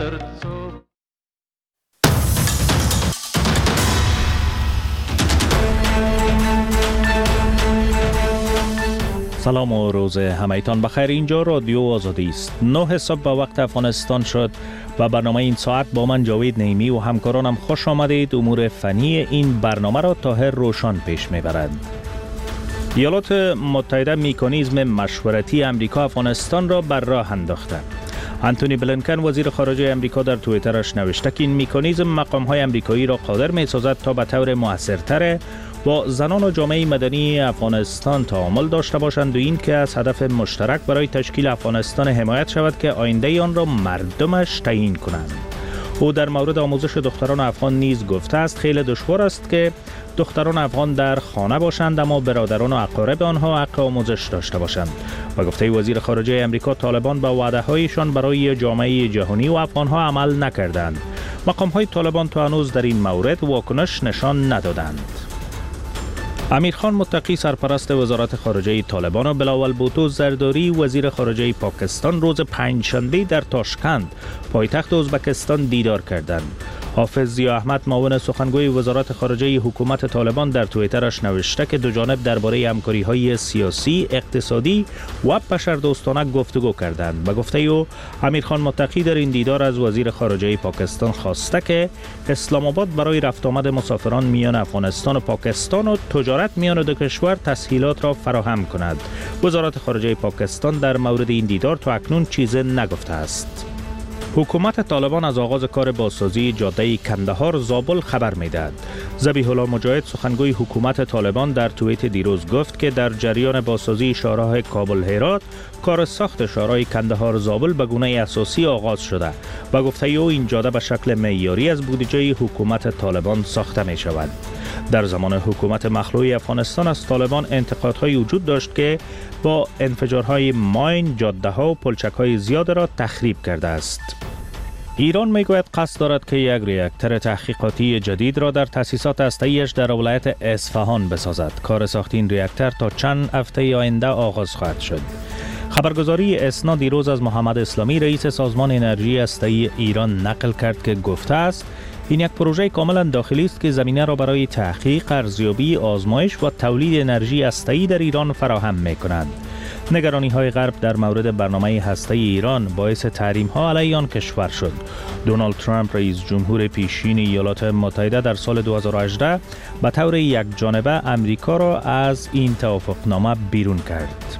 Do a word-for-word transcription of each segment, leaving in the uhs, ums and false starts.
srcu. سلام و روز همایتان بخیر. اینجا رادیو آزادی است. نه صبح به وقت افغانستان شد و برنامه این ساعت با من جاوید نعیمی و همکارانم خوش آمدید. امور فنی این برنامه را طاهر روشان پیش میبرد. ایالات متحده مکانیزم مشورتی امریکا افغانستان را بر راه انداخته. انتونی بلینکن وزیر خارجه امریکا در توییترش نوشته که این مکانیزم مقام‌های امریکایی را قادر می‌سازد تا به طور مؤثرتر با زنان و جامعه مدنی افغانستان تعامل داشته باشند و این که از هدف مشترک برای تشکیل افغانستان حمایت شود که آینده آن را مردمش تعیین کنند. او در مورد آموزش دختران افغان نیز گفته است خیلی دشوار است که دختران افغان در خانه باشند اما برادران و اقارب آنها حق آموزش داشته باشند. و گفته وزیر خارجه امریکا طالبان به وعده هایشان برای جامعه جهانی و افغانها عمل نکردند. مقام های طالبان تا هنوز در این مورد واکنش نشان ندادند. امیرخان متقی سرپرست وزارت خارجه طالبان و بلاول بوتو زرداری وزیر خارجه پاکستان روز پنجشنبه در تاشکند پایتخت ازبکستان دیدار کردند. حافظ ضیا احمد معاون سخنگوی وزارت خارجه حکومت طالبان در توییترش نوشته که دو جانب درباره همکاری‌های سیاسی، اقتصادی و بشردوستانه گفتگو کردند. و گفته او امیرخان متقی در این دیدار از وزیر خارجه پاکستان خواسته که اسلام آباد برای رفت آمد مسافران میان افغانستان و پاکستان و تجارت میان دو کشور تسهیلات را فراهم کند. وزارت خارجه پاکستان در مورد این دیدار تا اکنون چیزی نگفته است. حکومت طالبان از آغاز کار بازسازی جاده کندهار زابل خبر می‌دهد. ذبیح الله مجاهد سخنگوی حکومت طالبان در توییت دیروز گفت که در جریان بازسازی شاهراه کابل هرات کار ساخت شاهراه کندهار زابل به گونه اساسی آغاز شده و گفته او این جاده به شکل معیاری از بودجه حکومت طالبان ساخته می شود. در زمان حکومت مخلوع افغانستان از طالبان انتقادهای وجود داشت که با انفجارهای ماین جاده‌ها و پلچک‌های زیاد را تخریب کرده است. ایران میگوید قصد دارد که یک ریاکتور تحقیقاتی جدید را در تأسیسات هسته‌ایش در ولایت اصفهان بسازد. کار ساخت این ریاکتور تا چند هفته آینده آغاز خواهد شد. خبرگزاری اسنا دیروز از محمد اسلامی رئیس سازمان انرژی هسته‌ای ایران نقل کرد که گفته است این یک پروژه کاملا داخلی است که زمینه را برای تحقیق، ارزیابی، آزمایش و تولید انرژی هسته‌ای در ایران فراهم می‌کند. نگرانی‌های غرب در مورد برنامه هسته‌ای ایران باعث تحریم‌ها علیه آن کشور شد. دونالد ترامپ رئیس جمهور پیشین ایالات متحده در سال دو هزار و هجده به طور یک جانبه امریکا را از این توافقنامه بیرون کرد.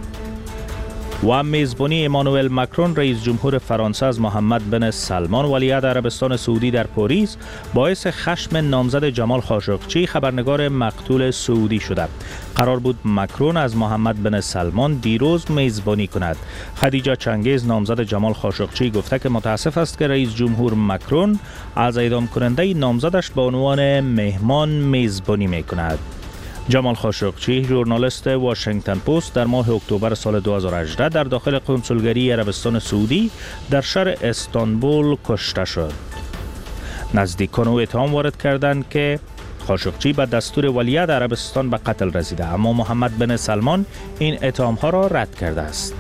و میزبانی امانوئل مکرون رئیس جمهور فرانسه از محمد بن سلمان ولیعهد عربستان سعودی در پاریس باعث خشم نامزد جمال خاشقچی خبرنگار مقتول سعودی شده. قرار بود مکرون از محمد بن سلمان دیروز میزبانی کند. خدیجه چنگیز نامزد جمال خاشقچی گفته که متاسف است که رئیس جمهور مکرون از اعدام کننده نامزدش به عنوان مهمان میزبانی میکند. جمال خاشقچی ژورنالیست واشنگتن پست در ماه اکتبر سال دو هزار و هجده در داخل کنسولگری عربستان سعودی در شهر استانبول کشته شد. نزدیکان او اتهام وارد کردند که خاشقچی به دستور ولیعهد عربستان به قتل رسیده، اما محمد بن سلمان این اتهام‌ها را رد کرده است.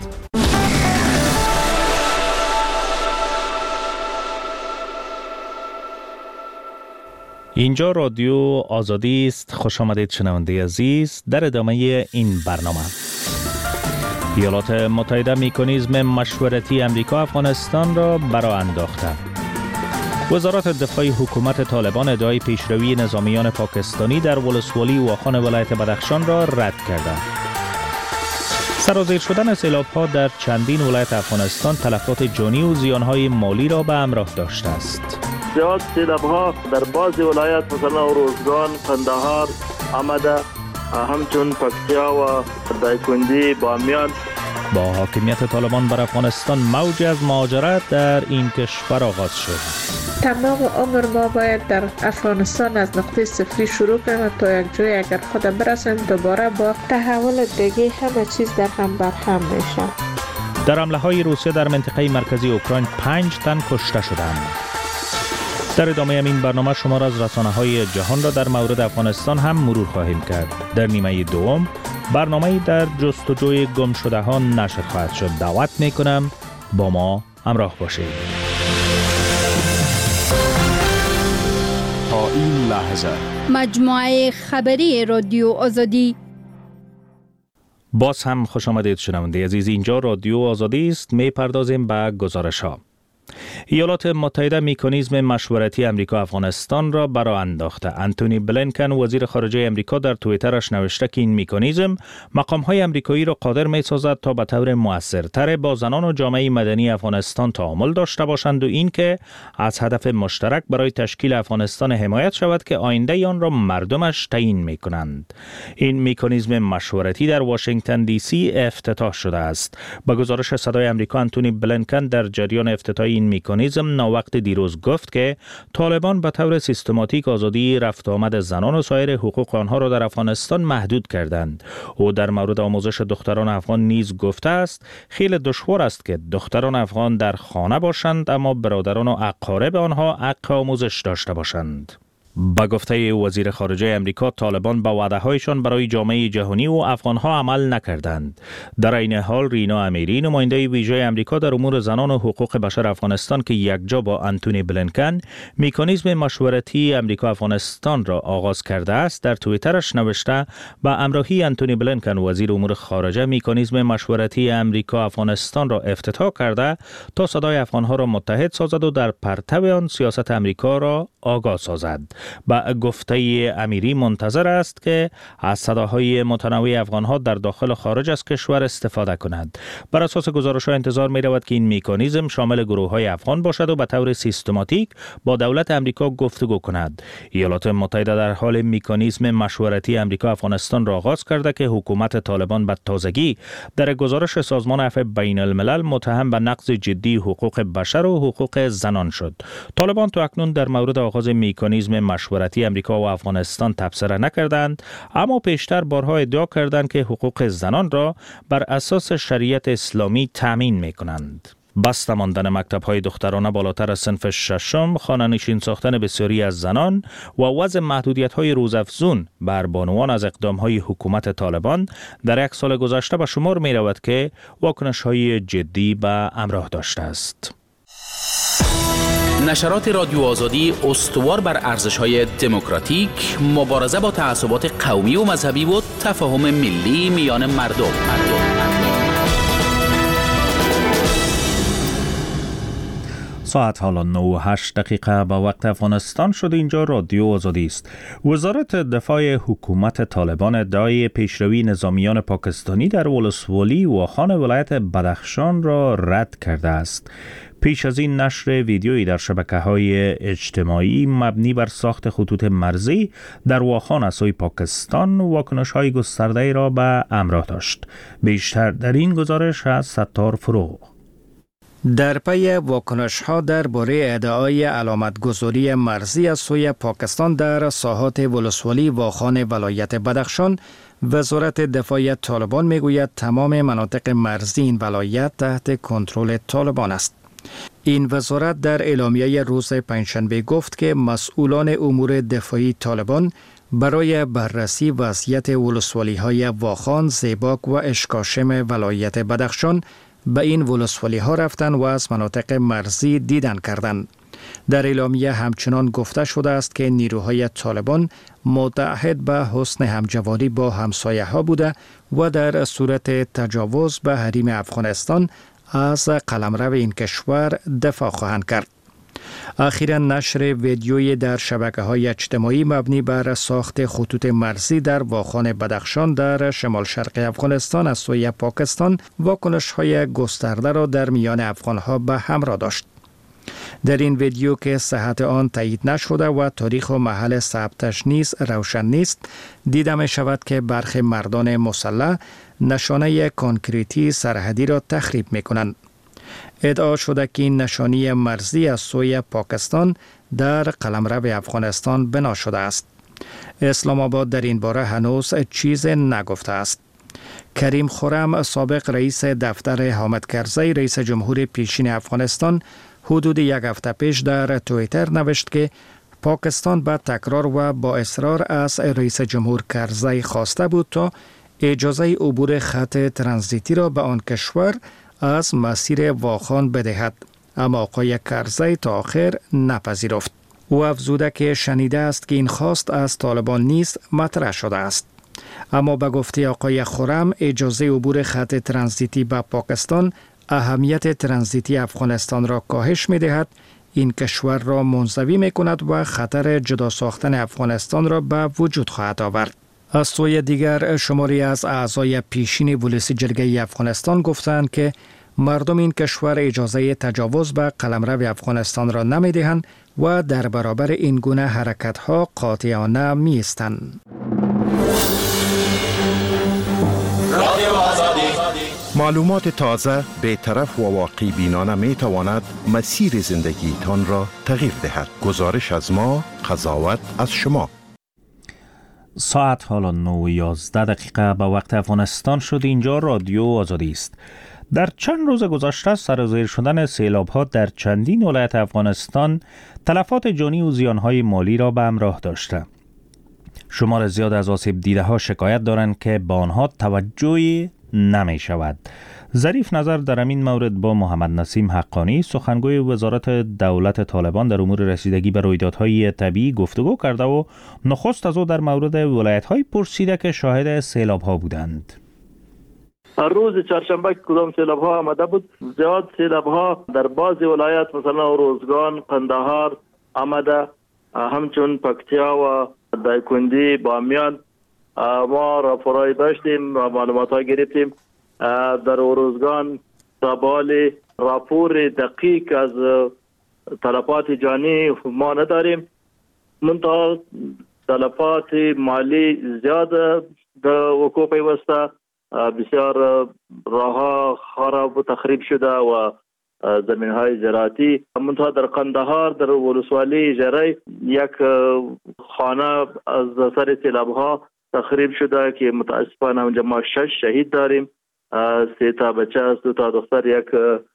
اینجا رادیو آزادی است. خوش آمدید شنونده عزیز. در ادامه این برنامه ایالات متحده مکانیزم مشورتی امریکا افغانستان را برآ انداخته. وزارت دفاع حکومت طالبان ادعای پیشروی نظامیان پاکستانی در ولسوالی واخان ولایت بدخشان را رد کرده. سرازیر شدن سیلاب‌ها در چندین ولایت افغانستان تلفات جانی و زیان‌های مالی را به همراه داشته است. زیاد سیلاب‌ها در بعضی ولایات مثلا روزگان، قندهار، آمده، همچون پکتیا و دایکنډي، بامیان با حاکمیت طالبان بر افغانستان موج از مهاجرت در این کشور آغاز شد. تمام عمر ما باید در افغانستان از نقطه صفری شروع کنیم تا یک جای اگر خود برسیم دوباره با تحول دیگه همه چیز در هم بر هم میشه. در حمله های روسیه در منطقه مرکزی اوکراین پنج تن کشته شدند. در ادامه این برنامه شما را از رسانه‌های جهان را در مورد افغانستان هم مرور خواهیم کرد. در نیمه دوم برنامه در جستجوی گم شده ها نشر خواهد شد. دعوت میکنم با ما همراه باشید. این لحظه مجموعه خبری رادیو آزادی. باز هم خوش آمدید شنونده عزیز، اینجا رادیو آزادی است. می پردازیم به گزارش ها. ایالات متحده مکانیزم مشورتی امریکا افغانستان را برآ انداخته. انتونی بلینکن وزیر خارجه امریکا در توییترش نوشته که این مکانیزم مقام‌های امریکایی را قادر می‌سازد تا به طور مؤثرتر با زنان و جامعه مدنی افغانستان تعامل داشته باشند و اینکه از هدف مشترک برای تشکیل افغانستان حمایت شود که آینده آن را مردمش تعیین می‌کنند. این مکانیزم مشورتی در واشنگتن دی سی افتتاح شده است. با گزارش صدای آمریکا، انتونی بلینکن در جریان افتتاحی این مکانیزم ناوقت دیروز گفت که طالبان به طور سیستماتیک آزادی رفت آمد زنان و سایر حقوق آنها را در افغانستان محدود کردند. او در مورد آموزش دختران افغان نیز گفته است خیلی دشوار است که دختران افغان در خانه باشند اما برادران و اقارب آنها حق آموزش داشته باشند. با گفته وزیر خارجه امریکا، طالبان با وعده‌هایشان برای جامعه جهانی و افغانها عمل نکردند. در این حال رینا امیری، نماینده ویژه امریکا در امور زنان و حقوق بشر افغانستان که یکجا با انتونی بلینکن مکانیزم مشورتی امریکا افغانستان را آغاز کرده است، در توییترش نوشته با همراهی انتونی بلینکن وزیر امور خارجه مکانیزم مشورتی امریکا افغانستان را افتتاح کرده تا صدای افغانها را متحد سازد و در پرتو آن سیاست امریکا را آگاه سازد. با گفته امیری منتظر است که از صداهای متنوع افغانها در داخل و خارج از کشور استفاده کنند. بر اساس گزارش‌ها انتظار می رود که این مکانیزم شامل گروه‌های افغان باشد و به طور سیستماتیک با دولت امریکا گفتگو کند. ایالات متحده در حال مکانیزم مشورتی امریکا افغانستان را آغاز کرده که حکومت طالبان به تازگی در گزارش سازمان عفو بین الملل متهم به نقض جدی حقوق بشر و حقوق زنان شد. طالبان تا اکنون در مورد آغاز مکانیزم مشورتی امریکا و افغانستان تبصره نکردند، اما پیشتر بارها ادعا کردند که حقوق زنان را بر اساس شریعت اسلامی تامین می‌کنند. بسته ماندن مکتب‌های دخترانه بالاتر از صنف ششم، خانه‌نشین ساختن بسیاری از زنان و وضع محدودیت‌های روزافزون بر بانوان از اقدام‌های حکومت طالبان در یک سال گذشته به شمار می‌رود که واکنش‌های جدی به همراه داشته است. نشرات رادیو آزادی استوار بر ارزش‌های دموکراتیک، مبارزه با تعصبات قومی و مذهبی و تفاهم ملی میان مردم. مردم. ساعت حالا نه و هشت دقیقه به وقت افغانستان شد. اینجا رادیو آزادی است. وزارت دفاع حکومت طالبان ادعای پیشروی نظامیان پاکستانی در ولسوالی واخان ولایت بدخشان را رد کرده است. پیش از این نشر ویدیویی در شبکه‌های اجتماعی مبنی بر ساخت خطوط مرزی در واخان از سوی پاکستان واکنش‌های گسترده‌ای را به همراه داشت. بیشتر در این گزارش از ستار فروغ. در پی واکنش‌ها درباره ادعای علامتگذاری مرزی از سوی پاکستان در ساحات ولسوالی واخان ولایت بدخشان، وزارت دفاع طالبان میگوید تمام مناطق مرزی این ولایت تحت کنترل طالبان است. این وزارت در اعلامیه روز پنجشنبه گفت که مسئولان امور دفاعی طالبان برای بررسی وضعیت ولسوالی‌های واخان، زیباک و اشکاشم ولایت بدخشان به این ولسوالی‌ها رفتند و از مناطق مرزی دیدن کردند. در اعلامیه همچنان گفته شده است که نیروهای طالبان متعهد به حسن همجواری با همسایه‌ها بوده و در صورت تجاوز به حریم افغانستان از قلمرو این کشور دفاع خواهند کرد. اخیراً نشر ویدیویی در شبکه‌های اجتماعی مبنی بر ساخت خطوط مرزی در واخان بدخشان در شمال شرق افغانستان از سوی پاکستان واکنش‌های گسترده را در میان افغان‌ها به همراه داشت. در این ویدیو که صحت آن تایید نشده و تاریخ و محل ثبتش نیز روشن نیست، دیده می شود که برخی مردان مسلح نشانه کنکریتی سرحدی را تخریب می کنند. ادعا شده که این نشانی مرزی از سوی پاکستان در قلمرو افغانستان بنا شده است. اسلام آباد در این باره هنوز چیز نگفته است. کریم خرم، سابق رئیس دفتر حامد کرزی رئیس جمهور پیشین افغانستان، حدود یک هفته پیش در توییتر نوشت که پاکستان با تکرار و با اصرار از رئیس جمهور کرزی خواسته بود تا اجازه عبور خط ترانزیتی را به آن کشور از مسیر واخان بدهد، اما آقای کرزی تا آخر نپذیرفت. او افزوده که شنیده است که این خواست از طالبان نیست مطرح شده است. اما به گفته آقای خرم اجازه عبور خط ترانزیتی به پاکستان اهمیت ترانزیتی افغانستان را کاهش می دهد، این کشور را منزوی می کند و خطر جدا ساختن افغانستان را به وجود خواهد آورد. از سوی دیگر شماری از اعضای پیشین پلیس جرگه افغانستان گفتند که مردم این کشور اجازه تجاوز به قلمرو افغانستان را نمی دهند و در برابر این گونه حرکت ها قاطعانه می ایستند. معلومات تازه، بی‌طرف و واقع بینانه می تواند مسیر زندگی تان را تغییر دهد. گزارش از ما، قضاوت از شما. ساعت حالا نه و یازده دقیقه به وقت افغانستان شد. اینجا رادیو آزادی است. در چند روز گذشته سرازیر شدن سیلاب‌ها در چندین ولایت افغانستان تلفات جانی و زیان‌های مالی را به همراه داشته. شمار زیاد از آسیب دیده ها شکایت دارند که به آنها توجهی نمی شود. ظریف نظر در این مورد با محمد نسیم حقانی، سخنگوی وزارت دولت طالبان در امور رسیدگی به رویدادهای طبیعی گفتگو کرده و نخست از او در مورد ولایت‌های پرسیده که شاهد سیلاب‌ها بودند. روز چهارشنبه که کدام سیلاب‌ها آمده بود، زیاد سیلاب‌ها در بعضی ولایت مثلا روزگان، قندهار آمده، همچون پکتیا و دایکنډي، بامیان ما راپورای داشتیم و معلومات ها گرفتیم. در روزگان تابال راپور دقیق از تلفات جانی ما نداریم، منتها تلفات مالی زیاد در وقوع پیوسته، بسیار راه خراب و تخریب شده و زمین های زراعتی. منتها در قندهار در ولسوالی جری یک خانه از سر سیلاب ها تخریب شده که متاسفانه اونجا ما شش شهید داریم، سه تا بچه است، دو تا دختر، یک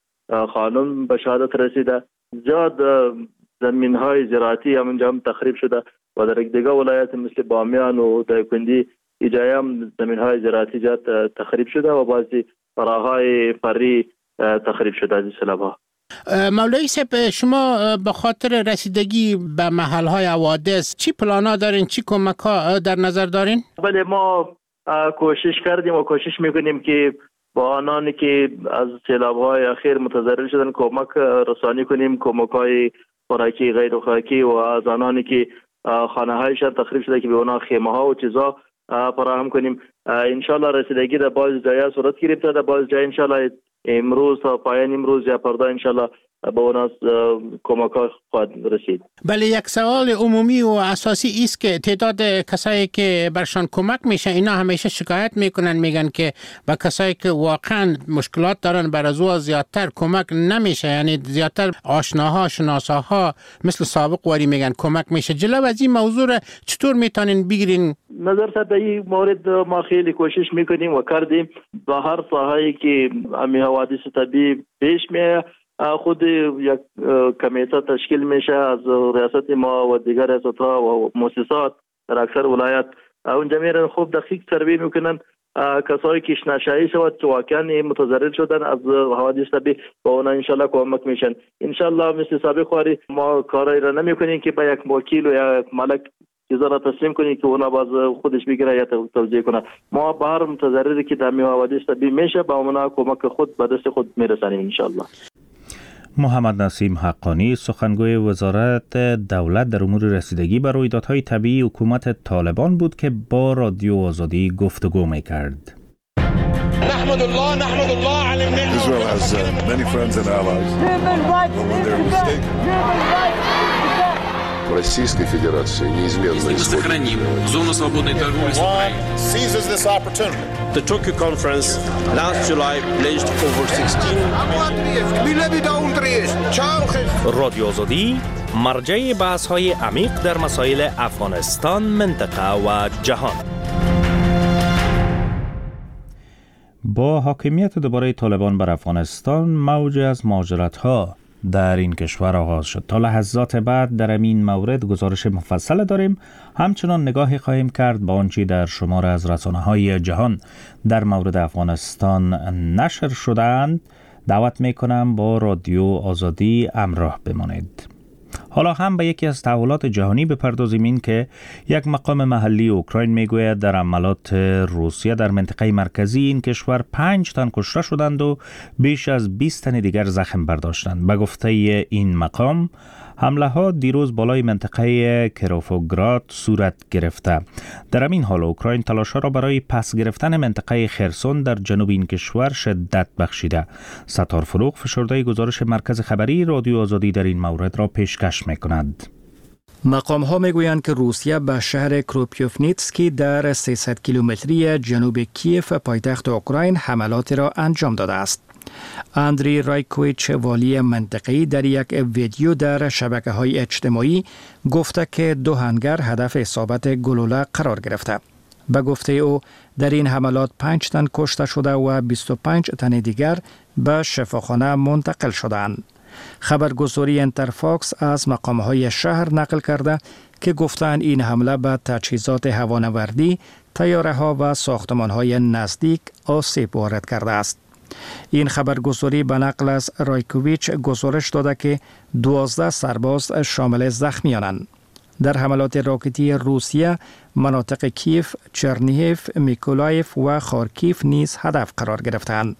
خانم به شهادت رسیده. زیاد زمین های زراعتی همونجا هم تخریب شده و در دیگه ولایت مثل بامیان و دایکنډي ایجای هم زمین های زراعتی زیاد تخریب شده و بعضی راههای فری تخریب شده از سیلاب ها. مولوی صاحب، شما به خاطر رسیدگی به محل‌های حوادث چی پلانا دارین، چی کمک‌ها در نظر دارین؟ بله، ما کوشش کردیم و کوشش میکنیم که با آنانی که از سیلاب‌های اخیر متضرر شدن کمک رسانی کنیم، کمک‌های خوراکی، غیر خوراکی و از آنانی که خانه‌هایشان تخریب شده که به اونا خیمه‌ها و چیزا فراهم کنیم. انشالله رسیدگی در بعض جاهای صورت گرفته، در بعض جای انشالله امروز تا پایان امروز یا فردا انشالله به اون کمک ها خواهد رسید. بله، یک سوال عمومی و اساسی است که تعداد کسایی که برشان کمک میشه اینا همیشه شکایت میکنن، میگن که با کسایی که واقعا مشکلات دارن بر از او زیادتر کمک نمیشه، یعنی زیادتر آشناها شناساها مثل سابق واری میگن کمک میشه. جلو از این موضوع چطور میتونین بگیرین؟ نظر در این مورد ما خیلی کوشش میکنیم و کردیم. با هر ساحه‌ای که امی حوادث طبیعی پیش میاد خود یک کمیته تشکیل میشه از ریاست ما و دیگر ریاست‌ها و مؤسسات در اکثر ولایت. اونجا میرن خوب دقیق سروی میکنن کسایی که نشایی شود که واقعا متضرر شدن از حوادث طبیعی با اونا انشالله کمک میشن. انشالله مثل سابق خواری ما کارایی را نمیکنیم که با یک وکیل و یا ملک چیزا را تسلیم کنیم که اونا باز خودش بگیره یا توزیع کنه. ما به هر متضرری که در حوادث طبیعی میشه با اونا کمک خود به دست خود میرسانیم انشالله. محمد نسیم حقانی، سخنگوی وزارت دولت در امور رسیدگی به رویدادهای طبیعی حکومت طالبان بود که با رادیو آزادی گفتگو می‌کرد. نحمد الله نحمد الله على النعمة. Israel has uh, many friends and allies. When they're mistaken. Российской Федерации неизменно сохраним зону свободной торговли с Украиной. Seizes this opportunity. The Tokyo conference last July pledged over sixteen. رادیو آزادی مرجع بحث‌های عمیق در مسائل افغانستان، منطقه و جهان. با حاکمیت دوباره طالبان بر افغانستان، موج از مهاجرت‌ها در این کشور آغاز شد. تا لحظات بعد در این مورد گزارش مفصل داریم. همچنان نگاهی خواهیم کرد با آنچه در شمار از رسانه‌های جهان در مورد افغانستان نشر شده‌اند. دعوت می‌کنم با رادیو آزادی همراه بمانید. حالا هم به یکی از تحولات جهانی بپردازیم. این که یک مقام محلی اوکراین میگوید در حملات روسیه در منطقه مرکزی این کشور پنج تن کشته شدند و بیش از بیست تن دیگر زخم برداشتند. به گفته این مقام حمله ها دیروز بالای منطقه کیروفوگراد صورت گرفته. در همین حال اوکراین تلاش را برای پس گرفتن منطقه خرسون در جنوب این کشور شدت بخشیده. ستار فروغ فشرده گزارش مرکز خبری رادیو آزادی در این مورد را پیشکش می‌کند. مقام ها میگویند که روسیه به شهر کروپیوفنیتسکی در سیصد کیلومتری جنوب کیف پایتخت اوکراین حملات را انجام داده است. اندری رایکویچ والی منطقه‌ای در یک ویدیو در شبکه‌های اجتماعی گفته که دو هنگر هدف اصابت گلوله قرار گرفته. به گفته او در این حملات پنج تن کشته شده و بیست و پنج تن دیگر به شفاخانه منتقل شدند. خبرگزاری انترفاکس از مقام‌های شهر نقل کرده که گفتند این حمله به تجهیزات هوانوردی، طیاره‌ها و ساختمان‌های نزدیک آسیب وارد کرده است. این خبرگزاری به نقل از رایکوویچ گزارش داده که دوازده سرباز شامل زخمیانند. در حملات راکتی روسیه مناطق کیف، چرنیهف، میکولایف و خارکیف نیز هدف قرار گرفتند.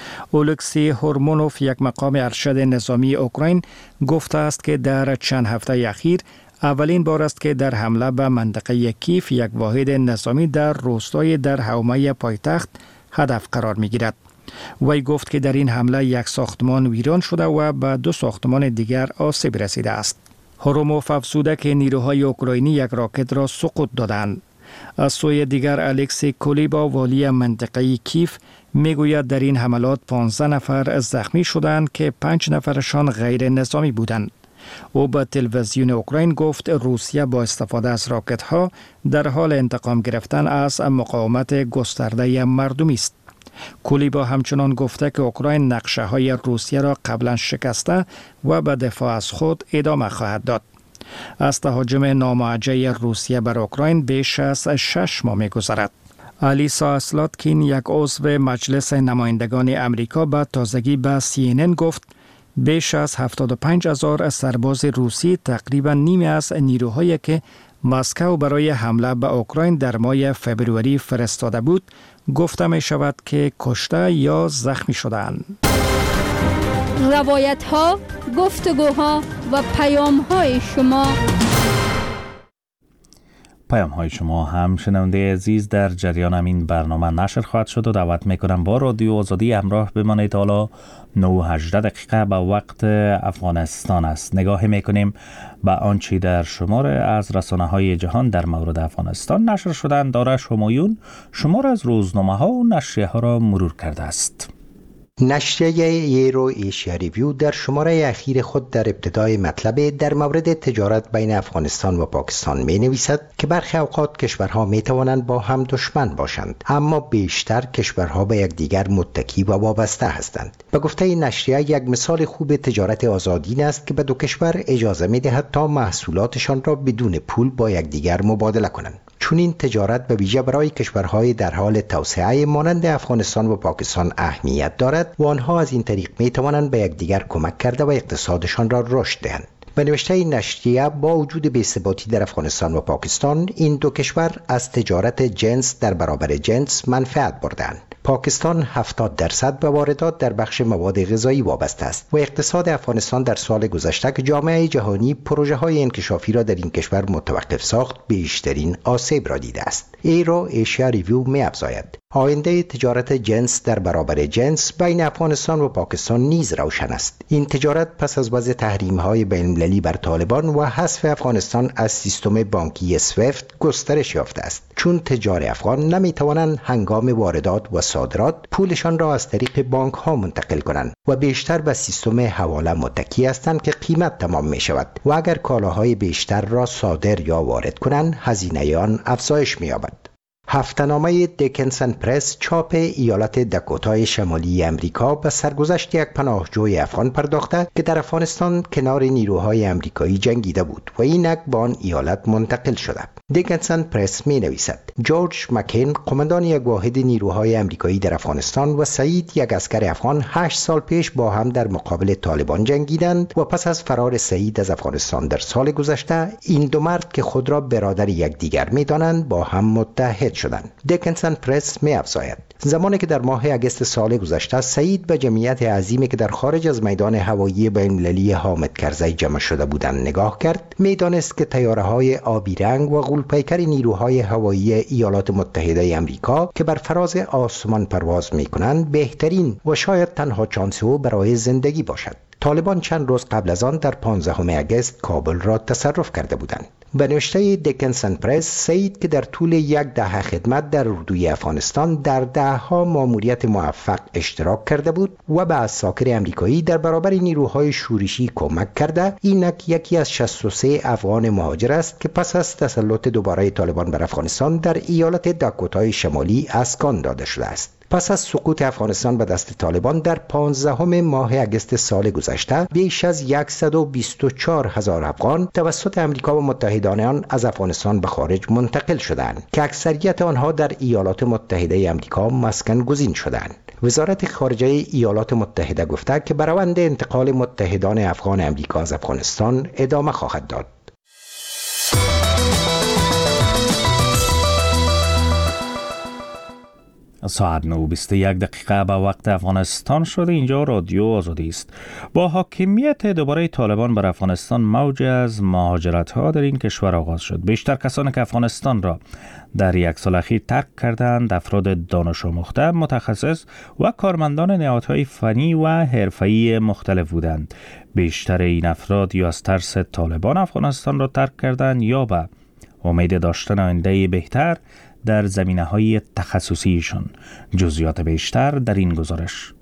اولکسی هورمونوف یک مقام ارشد نظامی اوکراین گفته است که در چند هفته اخیر اولین بار است که در حمله به منطقه کیف یک واحد نظامی در روستای در حومه پایتخت هدف قرار می گیرد. وی گفت که در این حمله یک ساختمان ویران شده و به دو ساختمان دیگر آسیب رسیده است. هروموف افزوده که نیروهای اوکراینی یک راکت را سقوط دادند. از سوی دیگر الکسی کولیبا والی منطقه کیف میگوید در این حملات پانزده نفر زخمی شدند که پنج نفرشان غیر نظامی بودند. او به تلویزیون اوکراین گفت روسیه با استفاده از راکت ها در حال انتقام گرفتن از مقاومت گسترده مردمی است. کولیبا همچنان گفته که اوکراین نقشه های روسیه را قبلا شکسته و به دفاع از خود ادامه خواهد داد. از تهاجم ناموجه روسیه بر اوکراین بیش از شش ماه می‌گذرد. الیسا اسلاتکین یک عضو مجلس نمایندگان امریکا به تازگی به سی ان ان گفت بیش از هفتاد و پنج هزار سرباز روسی، تقریبا نیمی از نیروهایی که مسکو برای حمله به اوکراین در ماه فبروری فرستاده بود گفته می شود که کشته یا زخمی شدند. روایت ها، گفتگوها و پیام های شما پیام های شما هم شنونده عزیز در جریان همین برنامه نشر خواهد شد و دعوت میکنم با رادیو آزادی همراه بمانید. حالا نه و هجده دقیقه به وقت افغانستان است. نگاه میکنیم به آنچه در شمار از رسانه های جهان در مورد افغانستان نشر شدن. دارش همایون شمار از روزنامه ها و نشریه ها را مرور کرده است. نشریه یورو ایشیا ریویو در شماره اخیر خود در ابتدای مطلب در مورد تجارت بین افغانستان و پاکستان می نویسد که برخی اوقات کشورها می توانند با هم دشمن باشند، اما بیشتر کشورها به یکدیگر متکی و وابسته هستند. به گفته این نشریه یک مثال خوب تجارت آزادین است که به دو کشور اجازه می دهد تا محصولاتشان را بدون پول با یکدیگر مبادله کنند. چون این تجارت به ویژه برای کشورهای در حال توسعه مانند افغانستان و پاکستان اهمیت دارد و آنها از این طریق می توانند به یکدیگر کمک کرده و اقتصادشان را رشد دهند. به نوشته این نشریه با وجود بی‌ثباتی در افغانستان و پاکستان، این دو کشور از تجارت جنس در برابر جنس منفعت بردند. پاکستان هفتاد درصد به واردات در بخش مواد غذایی وابسته است و اقتصاد افغانستان در سال گذشته که جامعه جهانی پروژه های انکشافی را در این کشور متوقف ساخت بیشترین آسیب را دیده است. ایرو ایشیا ریویو می افزاید آینده تجارت جنس در برابر جنس بین افغانستان و پاکستان نیز روشن است. این تجارت پس از وضع تحریم‌های بین‌المللی بر طالبان و حذف افغانستان از سیستم بانکی سویفت گسترش یافته است، چون تجار افغان نمی‌توانند هنگام واردات و صادرات پولشان را از طریق بانک‌ها منتقل کنند و بیشتر به سیستم حواله متکی هستند که قیمت تمام می‌شود و اگر کالاهای بیشتر را صادر یا وارد کنند هزینه آن افزایش می‌یابد. هفته‌نامه دیکنسن پرس چاپ ایالت دکوتای شمالی امریکا به سرگذشت یک پناهجوی افغان پرداخته که در افغانستان کنار نیروهای امریکایی جنگیده بود و اینک به آن ایالت منتقل شده. دیکنسن پرس می نویسد جورج مکین قماندان یک واحد نیروهای امریکایی در افغانستان و سعید یک اسکر افغان هشت سال پیش با هم در مقابل طالبان جنگیدند و پس از فرار سعید از افغانستان در سال گذشته این دو مرد که خود را برادر یکدیگر می دانند با هم متحد شدند. دیکنسن پرس می افزاید زمانی که در ماه اگست سال گذشته سعید به جمعیت عظیمی که در خارج از میدان هوایی بین‌المللی حامد کرزی جمع شده بودند نگاه کرد، می‌دانست که طیاره‌های آبی رنگ و غول‌پیکر نیروهای هوایی ایالات متحده آمریکا که بر فراز آسمان پرواز می‌کنند بهترین و شاید تنها شانس او برای زندگی باشد. طالبان چند روز قبل از آن در پانزدهم اگست کابل را تصرف کرده بودند. به نوشته دیکنسن پرس، سعید که در طول یک دهه خدمت در اردوی افغانستان در دهها ماموریت موفق اشتراک کرده بود و به عساکر امریکایی در برابر نیروهای شورشی کمک کرده، اینک یکی از شصت و سه افغان مهاجر است که پس از تسلط دوباره طالبان بر افغانستان در ایالت داکوتای شمالی اسکان داده شده است. پس از سقوط افغانستان به دست طالبان در پانزدهم ماه اگست سال گذشته بیش از صد و بیست و چهار هزار افغان توسط امریکا و متحدان آن از افغانستان به خارج منتقل شدند که اکثریت آنها در ایالات متحده آمریکا مسکن گزین شدند. وزارت خارجه ایالات متحده گفته که به روند انتقال متحدان افغان امریکا از افغانستان ادامه خواهد داد. ساعت نه و بیست و یک دقیقه به وقت افغانستان شده. اینجا رادیو آزادی است. با حاکمیت دوباره طالبان بر افغانستان موج از مهاجرت ها در این کشور آغاز شد. بیشتر کسانی که افغانستان را در یک سال اخیر ترک کردند افراد دانش آموخته، متخصص و کارمندان نهادهای فنی و حرفه‌ای مختلف بودند. بیشتر این افراد یا از ترس طالبان افغانستان را ترک کردند یا به امید داشتن آینده بهتر در زمینه‌های تخصصیشان. جزئیات بیشتر در این گزارش.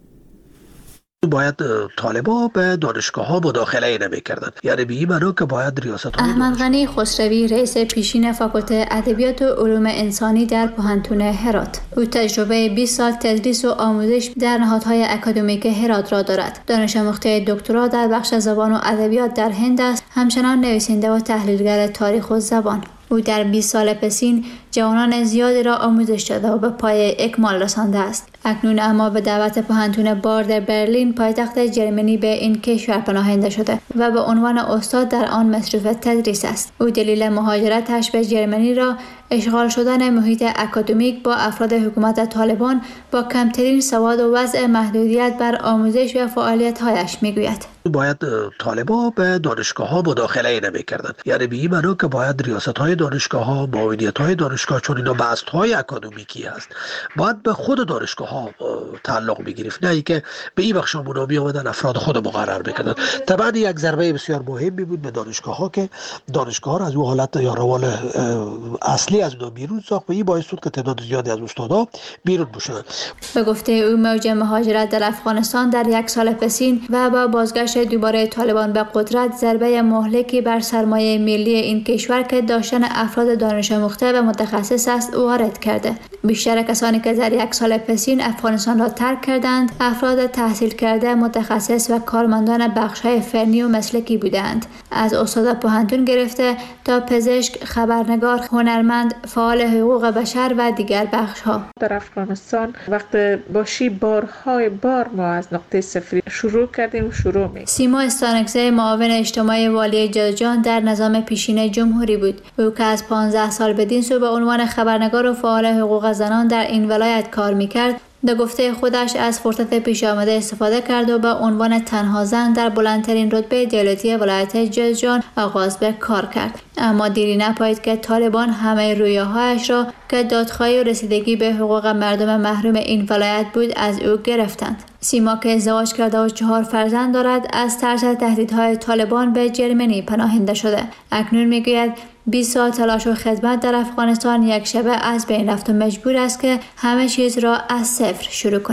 باید طالبا به دانشگاه‌ها مداخله نمی‌کردند، یعنی به این معنی که باید ریاست احمد غنی خسروی رئیس پیشین فاکولته ادبیات و علوم انسانی در پوهنتون هرات. او تجربه بیست سال تدریس و آموزش در نهادهای اکادمیک هرات را دارد. دانش آموخته دکترا در بخش زبان و ادبیات در هند است، همچنان نویسنده و تحلیلگر تاریخ و زبان. او در بیست سال پسین جوانان زیادی را آموزش داده و به پای اکمال رسانده است. اکنون اما به دعوت پوهنتون بار در برلین پایتخت جرمنی به این کشور پناهنده شده و به عنوان استاد در آن مصروف تدریس است. او دلیل مهاجرتش به جرمنی را اشغال شدن محیط اکادمیک با افراد حکومت طالبان با کمترین سواد و وضع محدودیت بر آموزش و فعالیت‌هایش میگوید. باید طالبا به دانشگاه‌ها مداخله نمی‌کردند، یعنی به این معنی که باید ریاست‌های دانشگاه‌ها، معاونیت‌های دانشگاه، چون اینا بست‌های اکادمیکی هست، باید به خود دانشگاه‌ها تعلق می‌گرفت، نه اینکه به این بخش منابی آمدن افراد خود مقرر می‌کردند. طبعا یک ضربه بسیار مهمی بود به دانشگاه‌ها که دانشگاه‌ها از اون حالت یا روال اصلی از اون بیرون ساخت و این باعث شد که تعداد زیادی از استادها بیرون بشدند. به گفته او موج مهاجرت در افغانستان در یک سال پسین و با بازگشت دوباره طالبان به قدرت ضربه مهلکی بر سرمایه ملی این کشور که داشتن افراد دانش آموخته و متخصص است وارد کرده. بیشتر کسانی که در یک سال پسین افغانستان را ترک کردند افراد تحصیل کرده، متخصص و کارمندان بخش‌های فنی و مسلکی بودند، از استاد پوهنتون گرفته تا پزشک، خبرنگار، هنرمند، فعال حقوق بشر و دیگر بخش‌ها. در افغانستان وقت باشی بارهای بار ما از نقطه صفری شروع کردیم و شروع می سیما استانکزی معاون اجتماعی والی جوزجان در نظام پیشین جمهوری بود. او که از پانزده سال بدین سو به عنوان خبرنگار و فعال حقوق زنان در این ولایت کار میکرد، به گفته خودش از فرصت پیش آمده استفاده کرد و به عنوان تنها زن در بلندترین رتبه دولتی ولایت جوزجان آغاز به کار کرد. اما دیری نپایید که طالبان همه رویاهایش را که دادخواهی و رسیدگی به حقوق مردم محروم این ولایت بود از او گرفتند. سیما که ازدواج کرده و چهار فرزند دارد از ترس تهدیدهای طالبان به جرمنی پناهنده شده. اکنون میگوید بیست سال تلاش و خدمت در افغانستان یک شبه از بین رفت و مجبور است که همه چیز را از صفر شروع کند.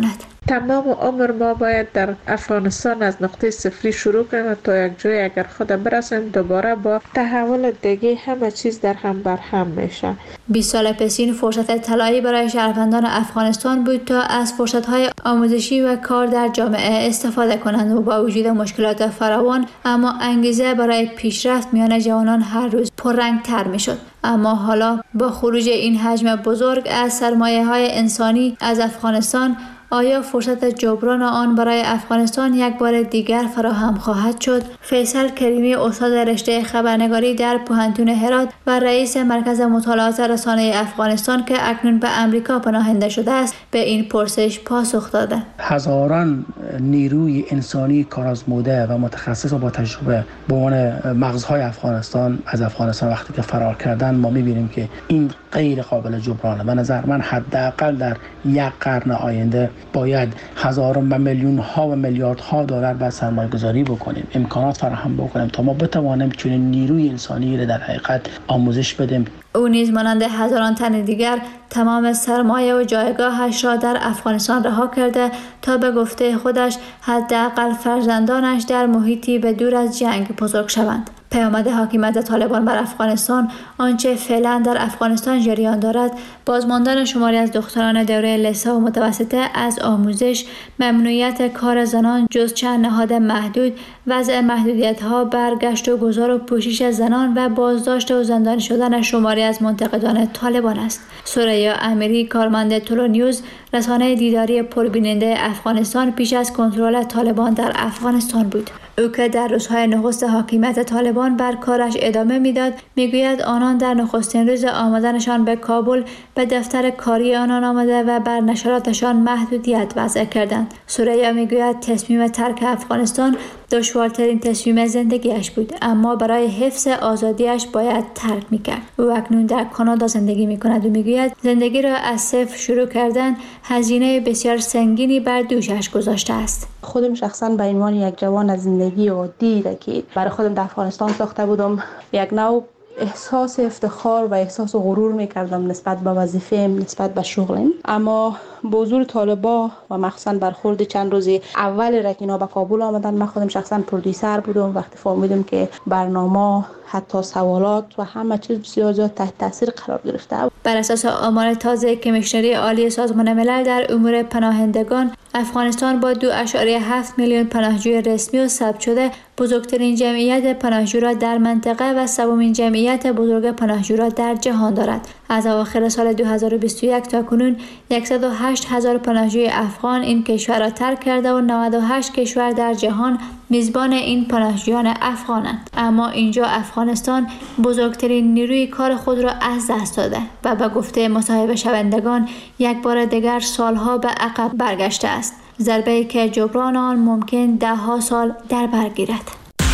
تمام عمر ما باید در افغانستان از نقطه صفری شروع کنیم و تا یک جای اگر خود برسیم دوباره با تحول دیگه همه چیز در هم بر هم میشه. بیست سال پیشین فرصت طلایی برای شهروندان افغانستان بود تا از فرصت‌های آموزشی و کار در جامعه استفاده کنند و با وجود مشکلات فراوان اما انگیزه برای پیشرفت میان جوانان هر روز پررنگ‌تر میشد. اما حالا با خروج این حجم بزرگ از سرمایه‌های انسانی از افغانستان، آیا فرصت جبران آن برای افغانستان یک بار دیگر فراهم خواهد شد؟ فیصل کریمی، استاد رشته خبرنگاری در پوهنتون هرات و رئیس مرکز مطالعات رسانه افغانستان که اکنون به امریکا پناهنده شده است، به این پرسش پاسخ داده. هزاران نیروی انسانی کارآزموده و متخصص و با تجربه به عنوان مغزهای افغانستان از افغانستان وقتی که فرار کردن، ما می‌بینیم که این غیر قابل جبرانه. به نظر من حداقل در یک قرن آینده باید هزاران و میلیون ها و میلیارد ها دلار بر سرمایه گذاری بکنیم، امکانات فراهم بکنیم تا ما بتوانیم چنین نیروی انسانی را در حقیقت آموزش بدیم. او نیز مانند هزاران تن دیگر تمام سرمایه و جایگاهش را در افغانستان رها کرده تا به گفته خودش حداقل فرزندانش در محیطی به دور از جنگ بزرگ شوند. پیامد حاکمیت طالبان بر افغانستان، آنچه فعلا در افغانستان جریان دارد، بازماندن شماری از دختران دوره لیسا و متوسطه از آموزش، ممنوعیت کار زنان جز چند نهاد محدود، وضع محدودیت‌ها بر گشت و گذار و پوشش زنان و بازداشت و زندانی شدن شماری از منتقدان طالبان است. سوریا امیری، کارمند تولو نیوز، رسانه دیداری پربیننده افغانستان، پیش از کنترل طالبان در افغانستان بود. او که در روزهای نخست حاکمیت طالبان بر کارش ادامه میداد، میگوید آنان در نخستین روز آمدنشان به کابل به دفتر کاری آنان آمده و بر نشراتشان محدودیت وضع کردند. سوریا میگوید تصمیم ترک افغانستان دشوارترین تصمیم زندگیش بود، اما برای حفظ آزادیش باید ترک میکرد. او اکنون در کانادا زندگی میکند و میگوید زندگی را از صفر شروع کردن هزینه بسیار سنگینی بر دوشش گذاشته است. خودم شخصا به عنوان یک جوان از زندگی عادی که برای خودم در افغانستان ساخته بودم، یک نوع احساس افتخار و احساس غرور میکردم نسبت به وظیفه‌ام، نسبت به شغلم. اما با حضور طالبا و مخصوصا برخورد چند روزی اول را که اینا به کابل آمدن، من خودم شخصا پرودیوسر بودم. وقتی فهمیدم که برنامه، حتی سوالات و همه چیز بسیار زیاد تحت تاثیر قرار گرفته. بر اساس آمار تازه کمیشنری عالی سازمان ملل در امور پناهندگان، افغانستان با دو ممیز هفت میلیون پناهجوی رسمی و ثبت شده بزرگترین جمعیت پناهجو را در منطقه و سومین جمعیت بزرگ پناهجو را در جهان دارد. از اواخر سال دو هزار و بیست و یک تا کنون صد و هشت هزار پناهجوی افغان این کشور را ترک کرده و نود و هشت کشور در جهان میزبان این پناهجویان افغانند. اما اینجا افغانستان بزرگترین نیروی کار خود را از دست داده و به گفته مصاحبه شوندگان یک بار دیگر سالها به عقب برگشته است. ضربه‌ای که جبران آن ممکن ده ها سال در بر گیرد.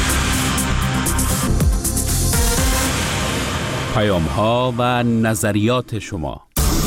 پیام ها و نظریات شما.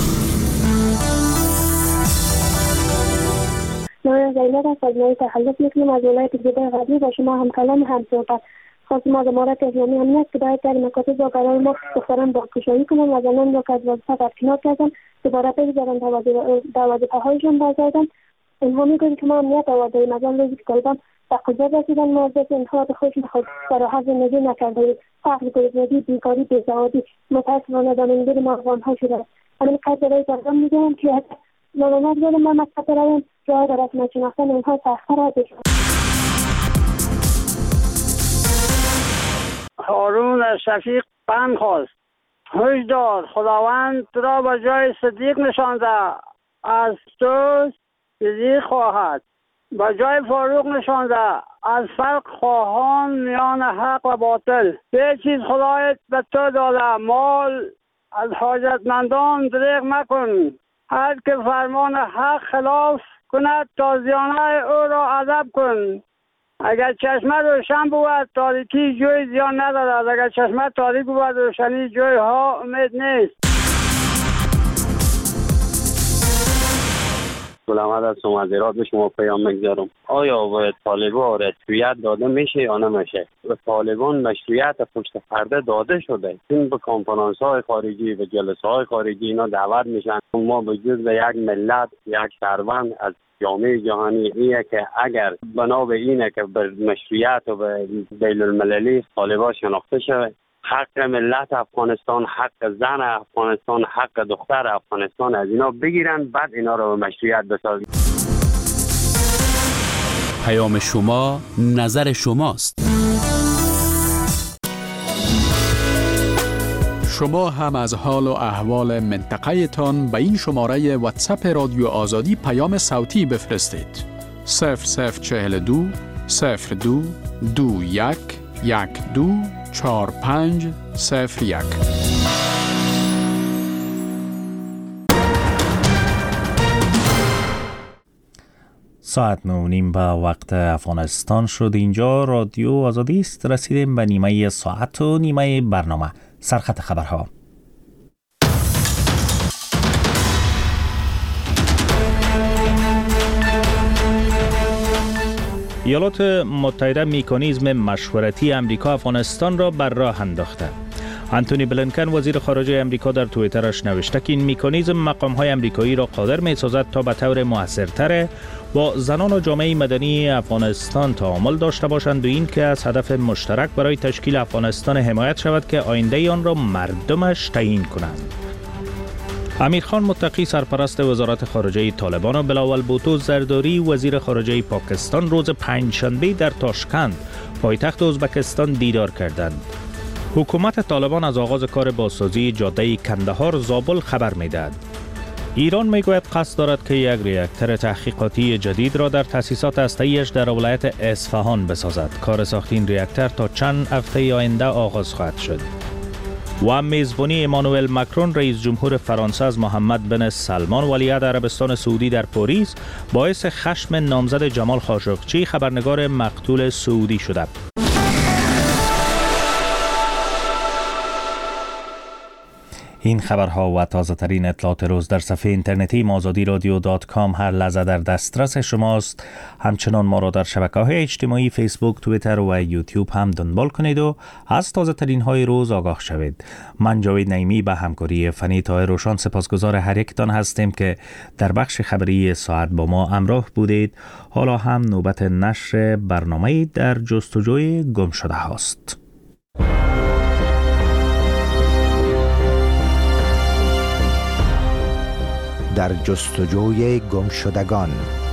من زینب از فضلای تخلص میکنم از ولایت جده غربی با شما هم کلام هم صحبت. خواست ما امارات اسلامی هم نیست که باید در مکاتب با قرار ما دختران با کشایی کنم و زنان را که از وظیفه برکنار کردن دوباره بگذارن در وظیفه هایشان برگردن. اینها میگوید که ما امنیت آورده از آن روزی که طالبان به قدرت رسیدن ما از انتخابات خودشون خود فراحت زندگی نکرده بود. فقر، گرسنگی، بیکاری، بیسوادی متاسفانه دامنگیر ما افغانها شده است. همین قدر برای جوانان میگویم که ما نگذاریم ما مکتب برویم، راه در رسمیت شناختن اینها سخت‌تر است. هارون شفیق پند خواست: هشدار، خداوند تو را به جای صدیق نشانده، از تو صدیق خواهد. به جای فاروق نشانده، از فرق خواهان میان حق و باطل. به چیز خدایت به تو داده، مال از حاجتمندان دریغ مکن. هر که فرمان حق خلاف کند تازیانه او را ادب کن. اگر چشمه روشن بود تاریکی جوی زیان ندارد، اگر چشمه تاریک بود روشنی جوی ها امید نیست. سلامت از شما حضرات، به شما پیام میگذارم. آیا باید طالبان رسمیت داده میشه یا نمیشه؟ به طالبان مشروعیت پشت پرده داده شده. این به کنفرانس های خارجی و جلسه های خارجی اینا دعوت میشن. ما به جز یک ملت، یک شهروند از جامعه جهانی اینه که اگر بنا به اینه که به مشروعیت و به بین المللی طالبان شناخته شود، حق ملت افغانستان، حق زن افغانستان، حق دختر افغانستان از اینا بگیرن، بعد اینا رو به مشروعیت بسازن. پیام شما، نظر شماست. شما هم از حال و احوال منطقه تان به این شماره واتساپ رادیو آزادی پیام صوتی بفرستید. صفر صفر چهل دو صفر دو دو یک یک دو چهار پنج صفر یک. ساعت نو نیم به وقت افغانستان شد. اینجا رادیو آزادی است. رسیدیم به نیمه ساعت و نیمه برنامه. سرخط خبرها. ایالات متحده مکانیزم مشورتی امریکا افغانستان را بر راه انداخته. انتونی بلینکن وزیر خارجه امریکا در توییترش نوشته که این مکانیزم مقام‌های امریکایی را قادر می‌سازد تا به طور مؤثرتر با زنان و جامعه مدنی افغانستان تعامل داشته باشند و این که از هدف مشترک برای تشکیل افغانستان حمایت شود که آینده آن را مردمش تعیین کنند. امیرخان متقی سرپرست وزارت خارجه طالبان و بلاول بوتو زرداری وزیر خارجه پاکستان روز پنجشنبه در تاشکند پایتخت ازبکستان دیدار کردند. حکومت طالبان از آغاز کار بازسازی جاده کندهار زابل خبر می‌دهد. ایران میگوید قصد دارد که یک ریاکتور تحقیقاتی جدید را در تأسیسات هسته‌ایش در ولایت اصفهان بسازد. کار ساخت این ریاکتور تا چند هفته آینده آغاز خواهد شد. و میزبانی ایمانوئل مکرون رئیس جمهور فرانسه از محمد بن سلمان ولیعهد عربستان سعودی در پاریس باعث خشم نامزد جمال خاشقچی خبرنگار مقتول سعودی شده. این خبرها و تازه ترین اطلاعات روز در صفحه اینترنتی آزادی رادیو دات کام هر لحظه در دسترس شماست. همچنان ما را در شبکه‌های اجتماعی فیسبوک، توییتر و یوتیوب هم دنبال کنید و از تازه ترین های روز آگاه شوید. من جاوید نعیمی به همکاری فنی طاهر روشان سپاسگزار هر یکتان هستیم که در بخش خبری ساعت با ما همراه بودید. حالا هم نوبت نشر برنامه در جستجوی گم شده هاست. در جستجوی گم شدگان.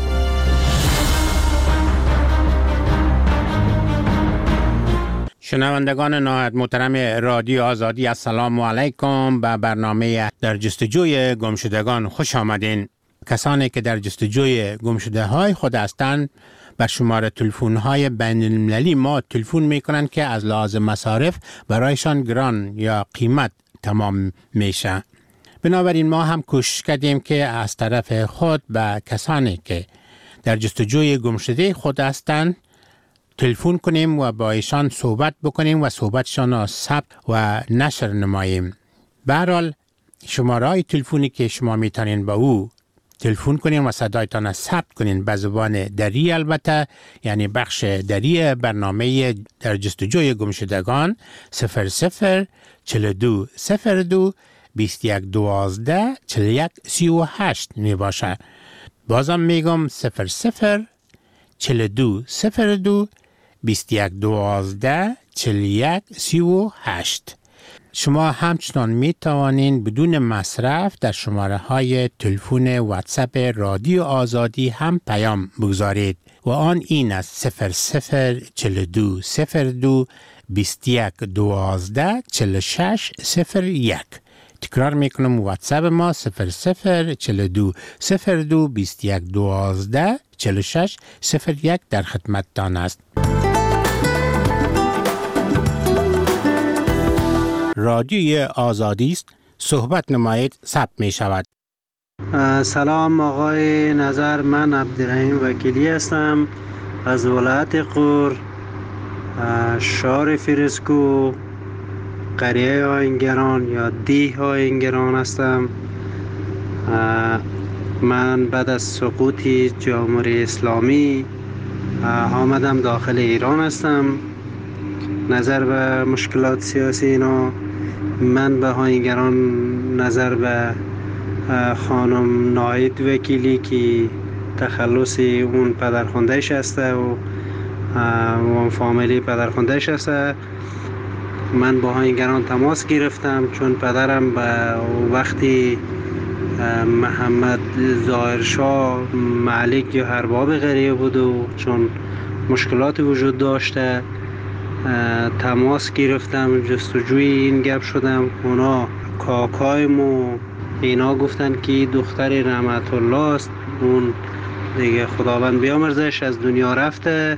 شنوندگان نهایت محترم رادیو آزادی، السلام علیکم. به برنامه در جستجوی گم شدگان خوش آمدین. کسانی که در جستجوی گم شده های خود هستند بر شماره تلفن های بین المللی ما تلفن می کنند که از لحاظ مصارف برایشان گران یا قیمت تمام میشه. بنابراین ما هم کوشش کردیم که از طرف خود به کسانی که در جستجوی گمشده خود هستند تلفن کنیم و با ایشان صحبت بکنیم و صحبتشان را ثبت و نشر نماییم. به هر حال شماره های تلفنی که شما میتونین با او تلفن کنین و صدایتان را ثبت کنین به زبان دری، البته یعنی بخش دری برنامه در جستجوی گمشدگان صفر صفر چهل دو صفر دو بیست یک دوازده چهل یک سی و هشت می باشه. بازم میگم صفر صفر چهل دو صفر دو بیست یک دوازده چهل یک سی و هشت. شما همچنان می توانین بدون مصرف در شماره های تلفن واتساپ رادیو آزادی هم پیام بگذارید و آن این است صفر صفر چهل دو صفر دو بیست یک دوازده چهل شش صفر یک. تکرار میکنم واتساپ ما صفر صفر چهل دو صفر دو بیست یک دوازده چهل شش صفر یک در خدمتتان است. رادیوی آزادی است، صحبت نمایید، ثبت می شود. سلام آقای نظر، من عبدالرحیم وکیلی هستم از ولایت غور، شهر فرسکو، قریه آهنگران یا دیه آهنگران هستم. من بعد از سقوط جمهوری اسلامی آمدم داخل ایران هستم. نظر به مشکلات سیاسی اینا، من به آهنگران نظر به خانم ناید وکیلی که تخلص اون پدرخواندهش هسته و اون فامیلی پدرخواندهش هسته. من با آهنگران تماس گرفتم چون پدرم به وقتی محمد ظاهرشاه ملک یا ارباب غریبه بود و چون مشکلاتی وجود داشته تماس گرفتم، جستجوی این گپ شدم. اونا کاکایم و اینا گفتن که دختر رحمت الله است، اون دیگه خداوند بیامرزش از دنیا رفته.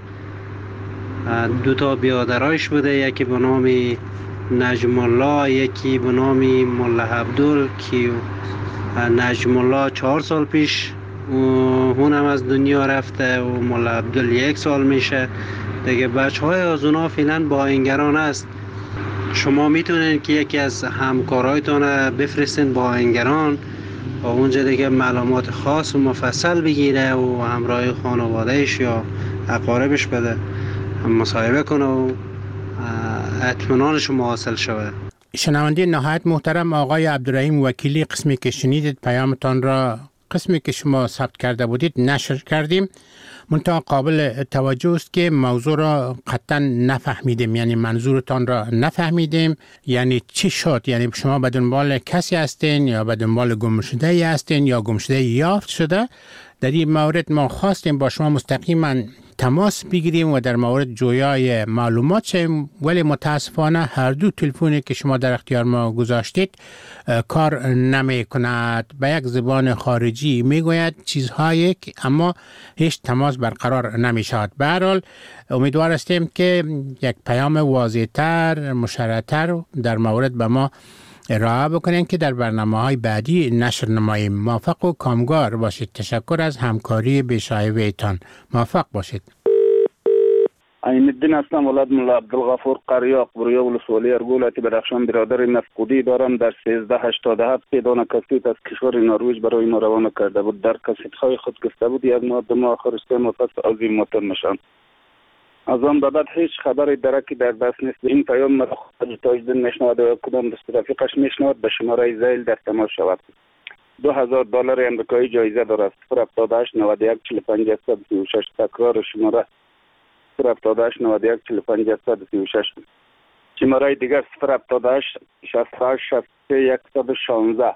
دو تا بیادرایش بوده، یکی به نام نجم الله، یکی به نام ملا عبدال که نجم الله چهار سال پیش اونم از دنیا رفته و ملا عبدال یک سال میشه دیگه. بچه های از اونا فعلا با آهنگران است. شما میتونین که یکی از همکارایتون بفرستین با آهنگران و اونجا دیگه معلومات خاص و مفصل بگیره و همراه خانوادهش یا اقاربش بده مصاحبه کنه و اطمینان شما حاصل شوه. شنونده نهایت محترم آقای عبدالرحیم وکیلی، قسمی که شنیدید پیامتان را، قسمی که شما ثبت کرده بودید نشر کردیم. منتها قابل توجه است که موضوع را قطعا نفهمیدیم، یعنی منظورتان را نفهمیدیم. یعنی چی شد؟ یعنی شما به دنبال کسی هستین یا به دنبال گمشده هستین یا گمشده یافت شده؟ در این مورد ما خواستیم با شما مستقیما تماس بگیریم و در مورد جویای معلومات شیم، ولی متاسفانه هر دو تلفنی که شما در اختیار ما گذاشتید کار نمی کند. به یک زبان خارجی می گوید چیزهایی که اما هیچ تماس برقرار نمی شود. به هر حال امیدوار هستیم که یک پیام واضح‌تر، مشرح‌تر در مورد به ما ارائه بکنین که در برنامه‌های بعدی نشر نماییم. موفق و کامگار باشید. تشکر از همکاری بی‌شایبه‌تان. موفق باشید. عین الدین هستم، ولد ملا عبدالغفور قریاق، برویا ولسوالی ارگولتی بدخشان. برادر مفقودی دارم. در سیزده هشتاد و هفت پیدان کسیت از کشور نروژ برای ما روانه کرده بود. در کسیت‌های خود گفته بود یک ماه دو ماه آخر سه ماه پس عظیم وطن نشان. از آن به بعد هیچ خبری درکی در دست نیست. این پیام مرا خود تاجدین میشنود و کدام دست رفیقش میشنود به شماره زیل در تماس شود. دو هزار دلار امریکایی جایزه دارد. صفر هفتاد و هشت نود و یک چهل و پنج صد و سی و شش. تکرار شماره صفر هفتاد و هشت نود و یک چهل و پنج صد و سی و شش. شماره دیگر صفر هفتاد و هشت شصت و هشت شصت و سه صد و شانزده.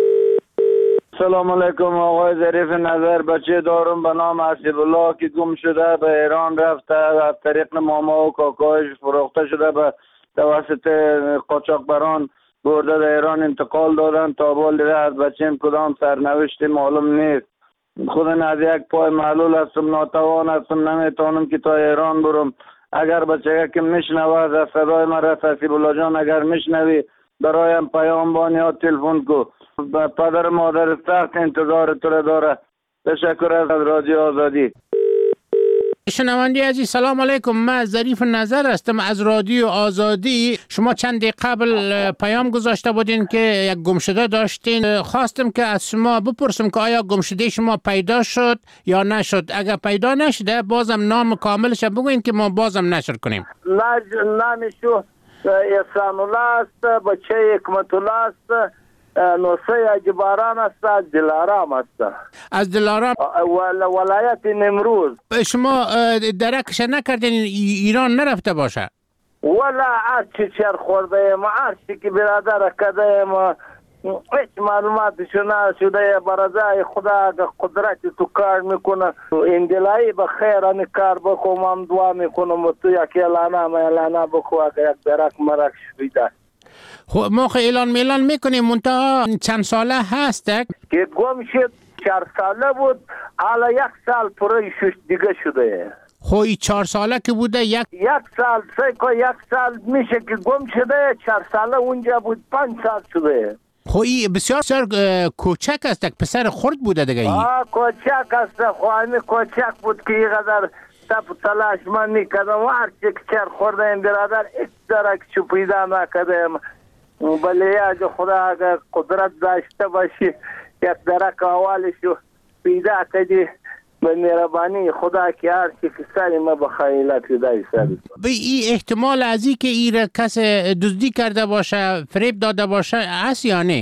سلام علیکم آقای ظریف نظر. بچه دارم به نام حسیب الله که گم شده، به ایران رفته، از طریق ماما و کاکایش فروخته شده، به توسط قاچاقبران برده در ایران انتقال دادن. تا بال دیده از بچیم کدام سرنوشتی معلوم نیست. خود از یک پای معلول هستم، ناتوان هستم، نمیتونم که تا ایران برم. اگر بچه که میشنوه از صدای مرا حسیب الله جان اگر میشنوی برایم پیام بان یا تلفن کو. پدر مادر سخت انتظار تو را داره. تشکر از رادیو آزادی. شنونده عزیز سلام علیکم، من ظریف نظر هستم از رادیو آزادی. شما چند دقیقه قبل پیام گذاشته بودین که یک گمشده داشتین. خواستم که از شما بپرسم که آیا گمشده شما پیدا شد یا نشد؟ اگر پیدا نشده بازم نام کاملش بگوین که ما بازم نشر کنیم. نه نمیشو. احسان الله است، بچه حکمت الله است، نوسه اجباران است، از دلارام است. از دلارام ولایت نمروز. شما درکش نکردین ایران نرفته باشه؟ ولا هرچی چر خورده ایم، هرچی که برادر کده ایم، هیچ معلوماتشو نشده. برازای خدا قدرت تو کار میکنه. این دلایی به خیر این کار بخو، من دعا میکنم و تو یک اعلانه ما اعلانه بخو اگر یک درک مرک شویده. خب ما خیلی اعلان میلان میکنیم. منتها چند ساله هست که گم شد؟ چهار ساله بود، حالا یک سال پره شش دیگه شده. خب این چهار ساله که بوده یک یک سال سه یک سال میشه که گم شده. چهار ساله اونجا بود، پنج سال شده. خب این بسیار بسیار کوچک است، پسر خرد بوده دیگه. این آه کوچک است، خواهی کوچک بود که اینقدر تپ تلاش من میکردم و هرچی که چر خورده این برادر ایک درک چو پیدا نکردم. بله اگه خدا اگر قدرت داشته باشی یک درک اولشو پیدا کردی به مهربانی خدا که هر چی که سری ما بخیلت پیدای سری. به این احتمال از این که این کس دزدی کرده باشه، فریب داده باشه هست یا نه؟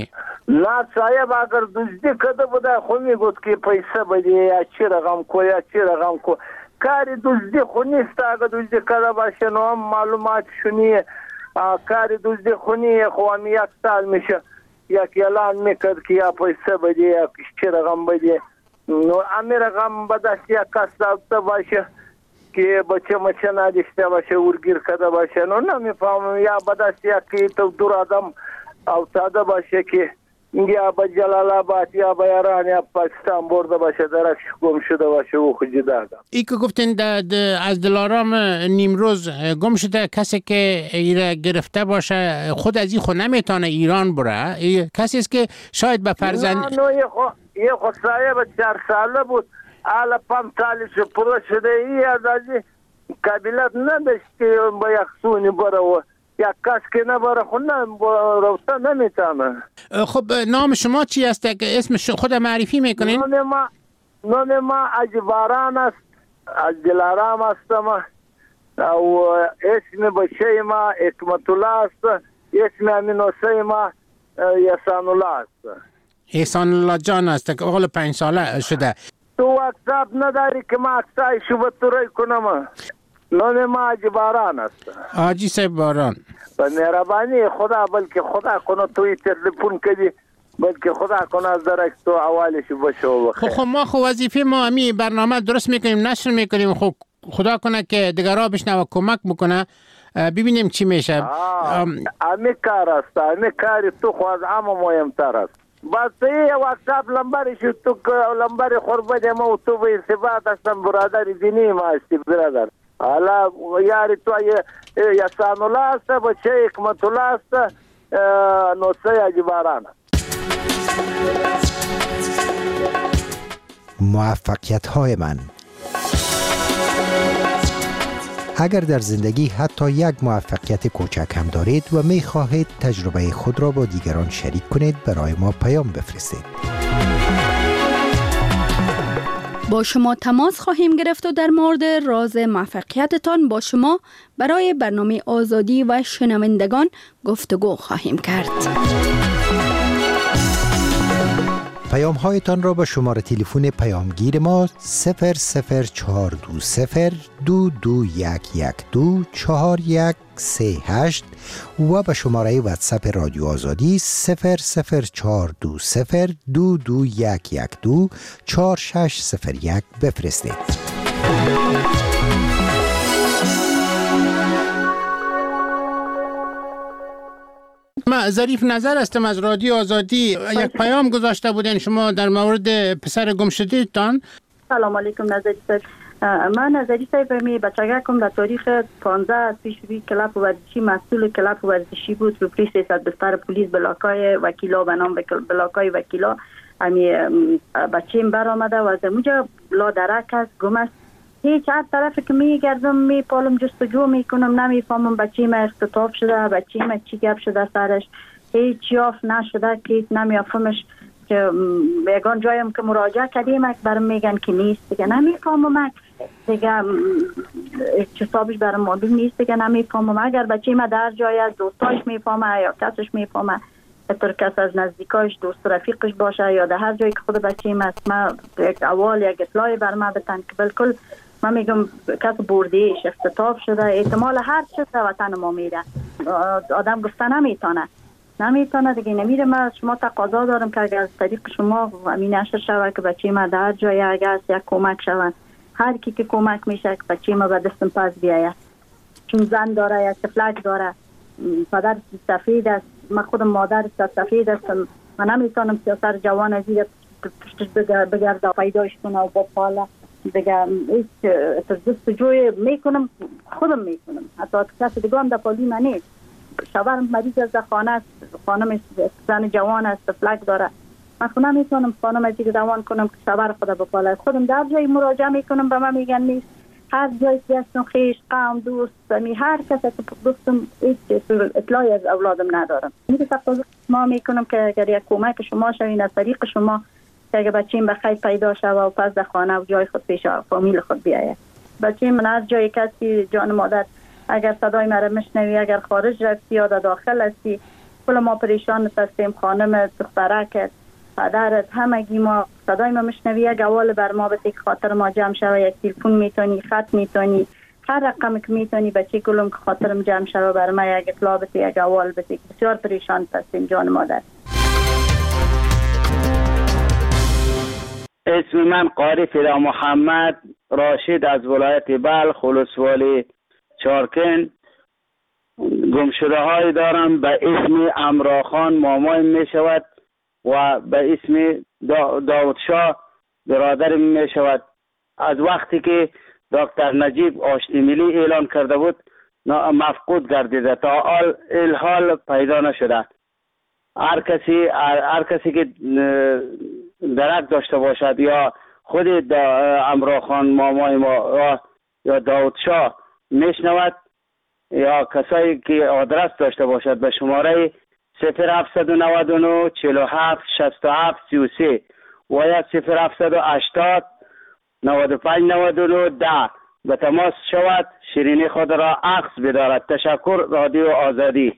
نه صاحب اگر دزدی کرده بوده خو میگفت که پیسه بده یا چی رقم کو یا چی رقم کو. کاری دزدی خو نیست. اگر دزدی کرده باشه نو هم معلومات شونیه. کاری دزدی خو نیه. خو هم یک سال میشه یک اعلان میکرد که یا پیسه بده یا چی رقم بده. نو امی رقم به دست یک کس داشته باشه که بچه مچه نداشته باشه ورگیر کرده باشه. نو نمیفهمم یا به دست یک تو دور آدم افتاده باشه که یا به جلال آباد یا به ایران یا پاکستان برده باشه درش گم شده باشه او خود جدا. ای که گفتین از دلارام نیمروز گم شده کسی که ایره گرفته باشه خود از این خود نمیتونه ایران بره. کسی است که شاید به فرزند نه نه یه خود یه خود صاحب چهار ساله بود حالا پنج سالش پرو شده ای از ازی قبیلت نداشت که با یک سونی بره و یک کس که نبره خود روسته نمیتونه. خب نام شما چی است؟ اسم خود معرفی میکنین؟ نام ما نام ما اجباران است. از دلارام هستم و اسم بچه ما حکمت الله است. اسم امینوسه ما احسان الله است. احسان الله جان است که اقل پنج ساله شده. تو واتساپ نداری که ما اکسای شو بطوری کنم؟ نام ما اجباران است. آجی صاحب باران. به مهربانی خدا بلکه خدا کنه توی تلفن کدی بلکه خدا کنه از درک تو اولش باشه و بخیر. خب ما خو وظیفه ما امی برنامه درست میکنیم نشر میکنیم. خب خدا کنه که دیگرها بشنوه کمک بکنه ببینیم چی میشه. امی کار است. امی کاری تو خواهد اما مهمتر است. بس یه واتساپ لنبرش تو لنبر خوربه ما و تو به ارتباط هستم برادر دینی ما هستی برادر. حالا یاری تو احسان الله است بچه حکمت الله است نوسه اجباران. موفقیت های من. اگر در زندگی حتی یک موفقیت کوچک هم دارید و می خواهید تجربه خود را با دیگران شریک کنید برای ما پیام بفرستید. با شما تماس خواهیم گرفت و در مورد راز موفقیتتان با شما برای برنامه آزادی و شنوندگان گفتگو خواهیم کرد. پیام هایتان را با شماره تلفن پیامگیر ما صفر صفر چهار دو صفر دو دو یک یک دو چهار یک سه هشت و به شماره واتساپ رادیو آزادی صفر صفر چهار دو صفر دو دو یک یک دو چهار شش صفر یک بفرستید. ما ظریف نظر هستم از رادیو آزادی. یک پیام گذاشته بودین شما در مورد پسر گم شده تان. سلام علیکم نظری صاحب. من نظری صاحب می بچگکم در تاریخ پانزده پیش روی کلاب ورزشی مسئول کلاب ورزشی بود. رو پلیس سیصد بستر پلیس بلاکای وکیلا به نام بلاکای وکیلا امی بچیم بر آمده و از اونجا لا درک است گم است. هیچ هر طرف که میگردم میپالم جستجو میکنم نمیفهمم بچه ما اختطاف شده بچه ما چی گپ شده سرش هیچ یافت نشده که نمیافهمش که یگان جایم که مراجعه کردیم برام میگن که نیست دیگه نمیفهمم دیگه حسابش برام معلوم نیست دیگه نمیفهمم. اگر بچه ما در جای از دوستاش میفهمه یا کسش میفهمه اطور کس از نزدیکاش دوست رفیقش باشه یا در هر جایی که خود بچه ما است ما یک اول یک اطلاعی بر ما بتن که بالکل من میگم کس بردهش اختطاف شده احتمال هر چیز در وطن ما میره آدم گفته نمیتونه نمیتونه دیگه نمیره. من شما تقاضا دارم که اگر از طریق شما امین نشر شود که بچه ما در جای اگر یک کمک شود هر کی که کمک میشه که بچه ما به دستم پس بیاید چون زن داره یا طفلک داره پدر سفید است من خودم مادر سفید هستم من نمیتونم سیاسر جوان از این پشتش بگرده پیداش کنه و با پاله دیگه هیچ جستجوی میکنم خودم میکنم حتی کسی دیگه هم در پالی من نیست. شوهرم مریض از خانه است خانم زن جوان است فلک داره من خودم نمیتونم خانم از دیگه دوان کنم که شوهر خدا بپاله خودم در جای مراجعه میکنم به من میگن نیست. هر جای سیاستم خیش قوم دوست می هر کسی که دوستم هیچ اطلاعی از اولادم ندارم. میگه تقاضا ما میکنم که اگر یک کمک شما شوین از طریق شما که اگر بچه‌ام بخیر پیدا شود و پس در خانه و جای خود پیش فامیل خود بیاید. بچه‌م من هر جای کسی جان مادر اگر صدای مرا میشنوی اگر خارج رفتی یا در داخل هستی کل ما پریشان هستیم. خانم دخترک پدرت همگی ما صدای ما میشنوی، یک اول بر ما بده که خاطر ما جمع شوه. یک تلفن میتونی، خط میتونی، هر رقم که میتونی بچه کلم که خاطرم جمع شوه بر ما یک اطلاع بده، یک اول بده. بسیار پریشان هستیم جان مادر. اسم من قاری فدا محمد راشد از ولایت بلخ ولسوالی چارکن. گمشده های دارم به اسم امراخان مامای می شود و به اسم دا داود شاه برادر می شود. از وقتی که دکتر نجیب آشتی ملی اعلان کرده بود مفقود گردیده، تا الحال پیدا نشده. هر کسی هر کسی که درک داشته باشد یا خود امراخان مامای ما یا داود شاه میشنود یا کسایی که آدرس داشته باشد به شماره صفر هفتصد و نود و نه چهل و هفت شصت و هفت سی و سه و یا صفر هفتصد و هشتاد نود و پنج نود و نه ده به تماس شود. شیرینی خود را اخذ بدارد. تشکر رادیو آزادی.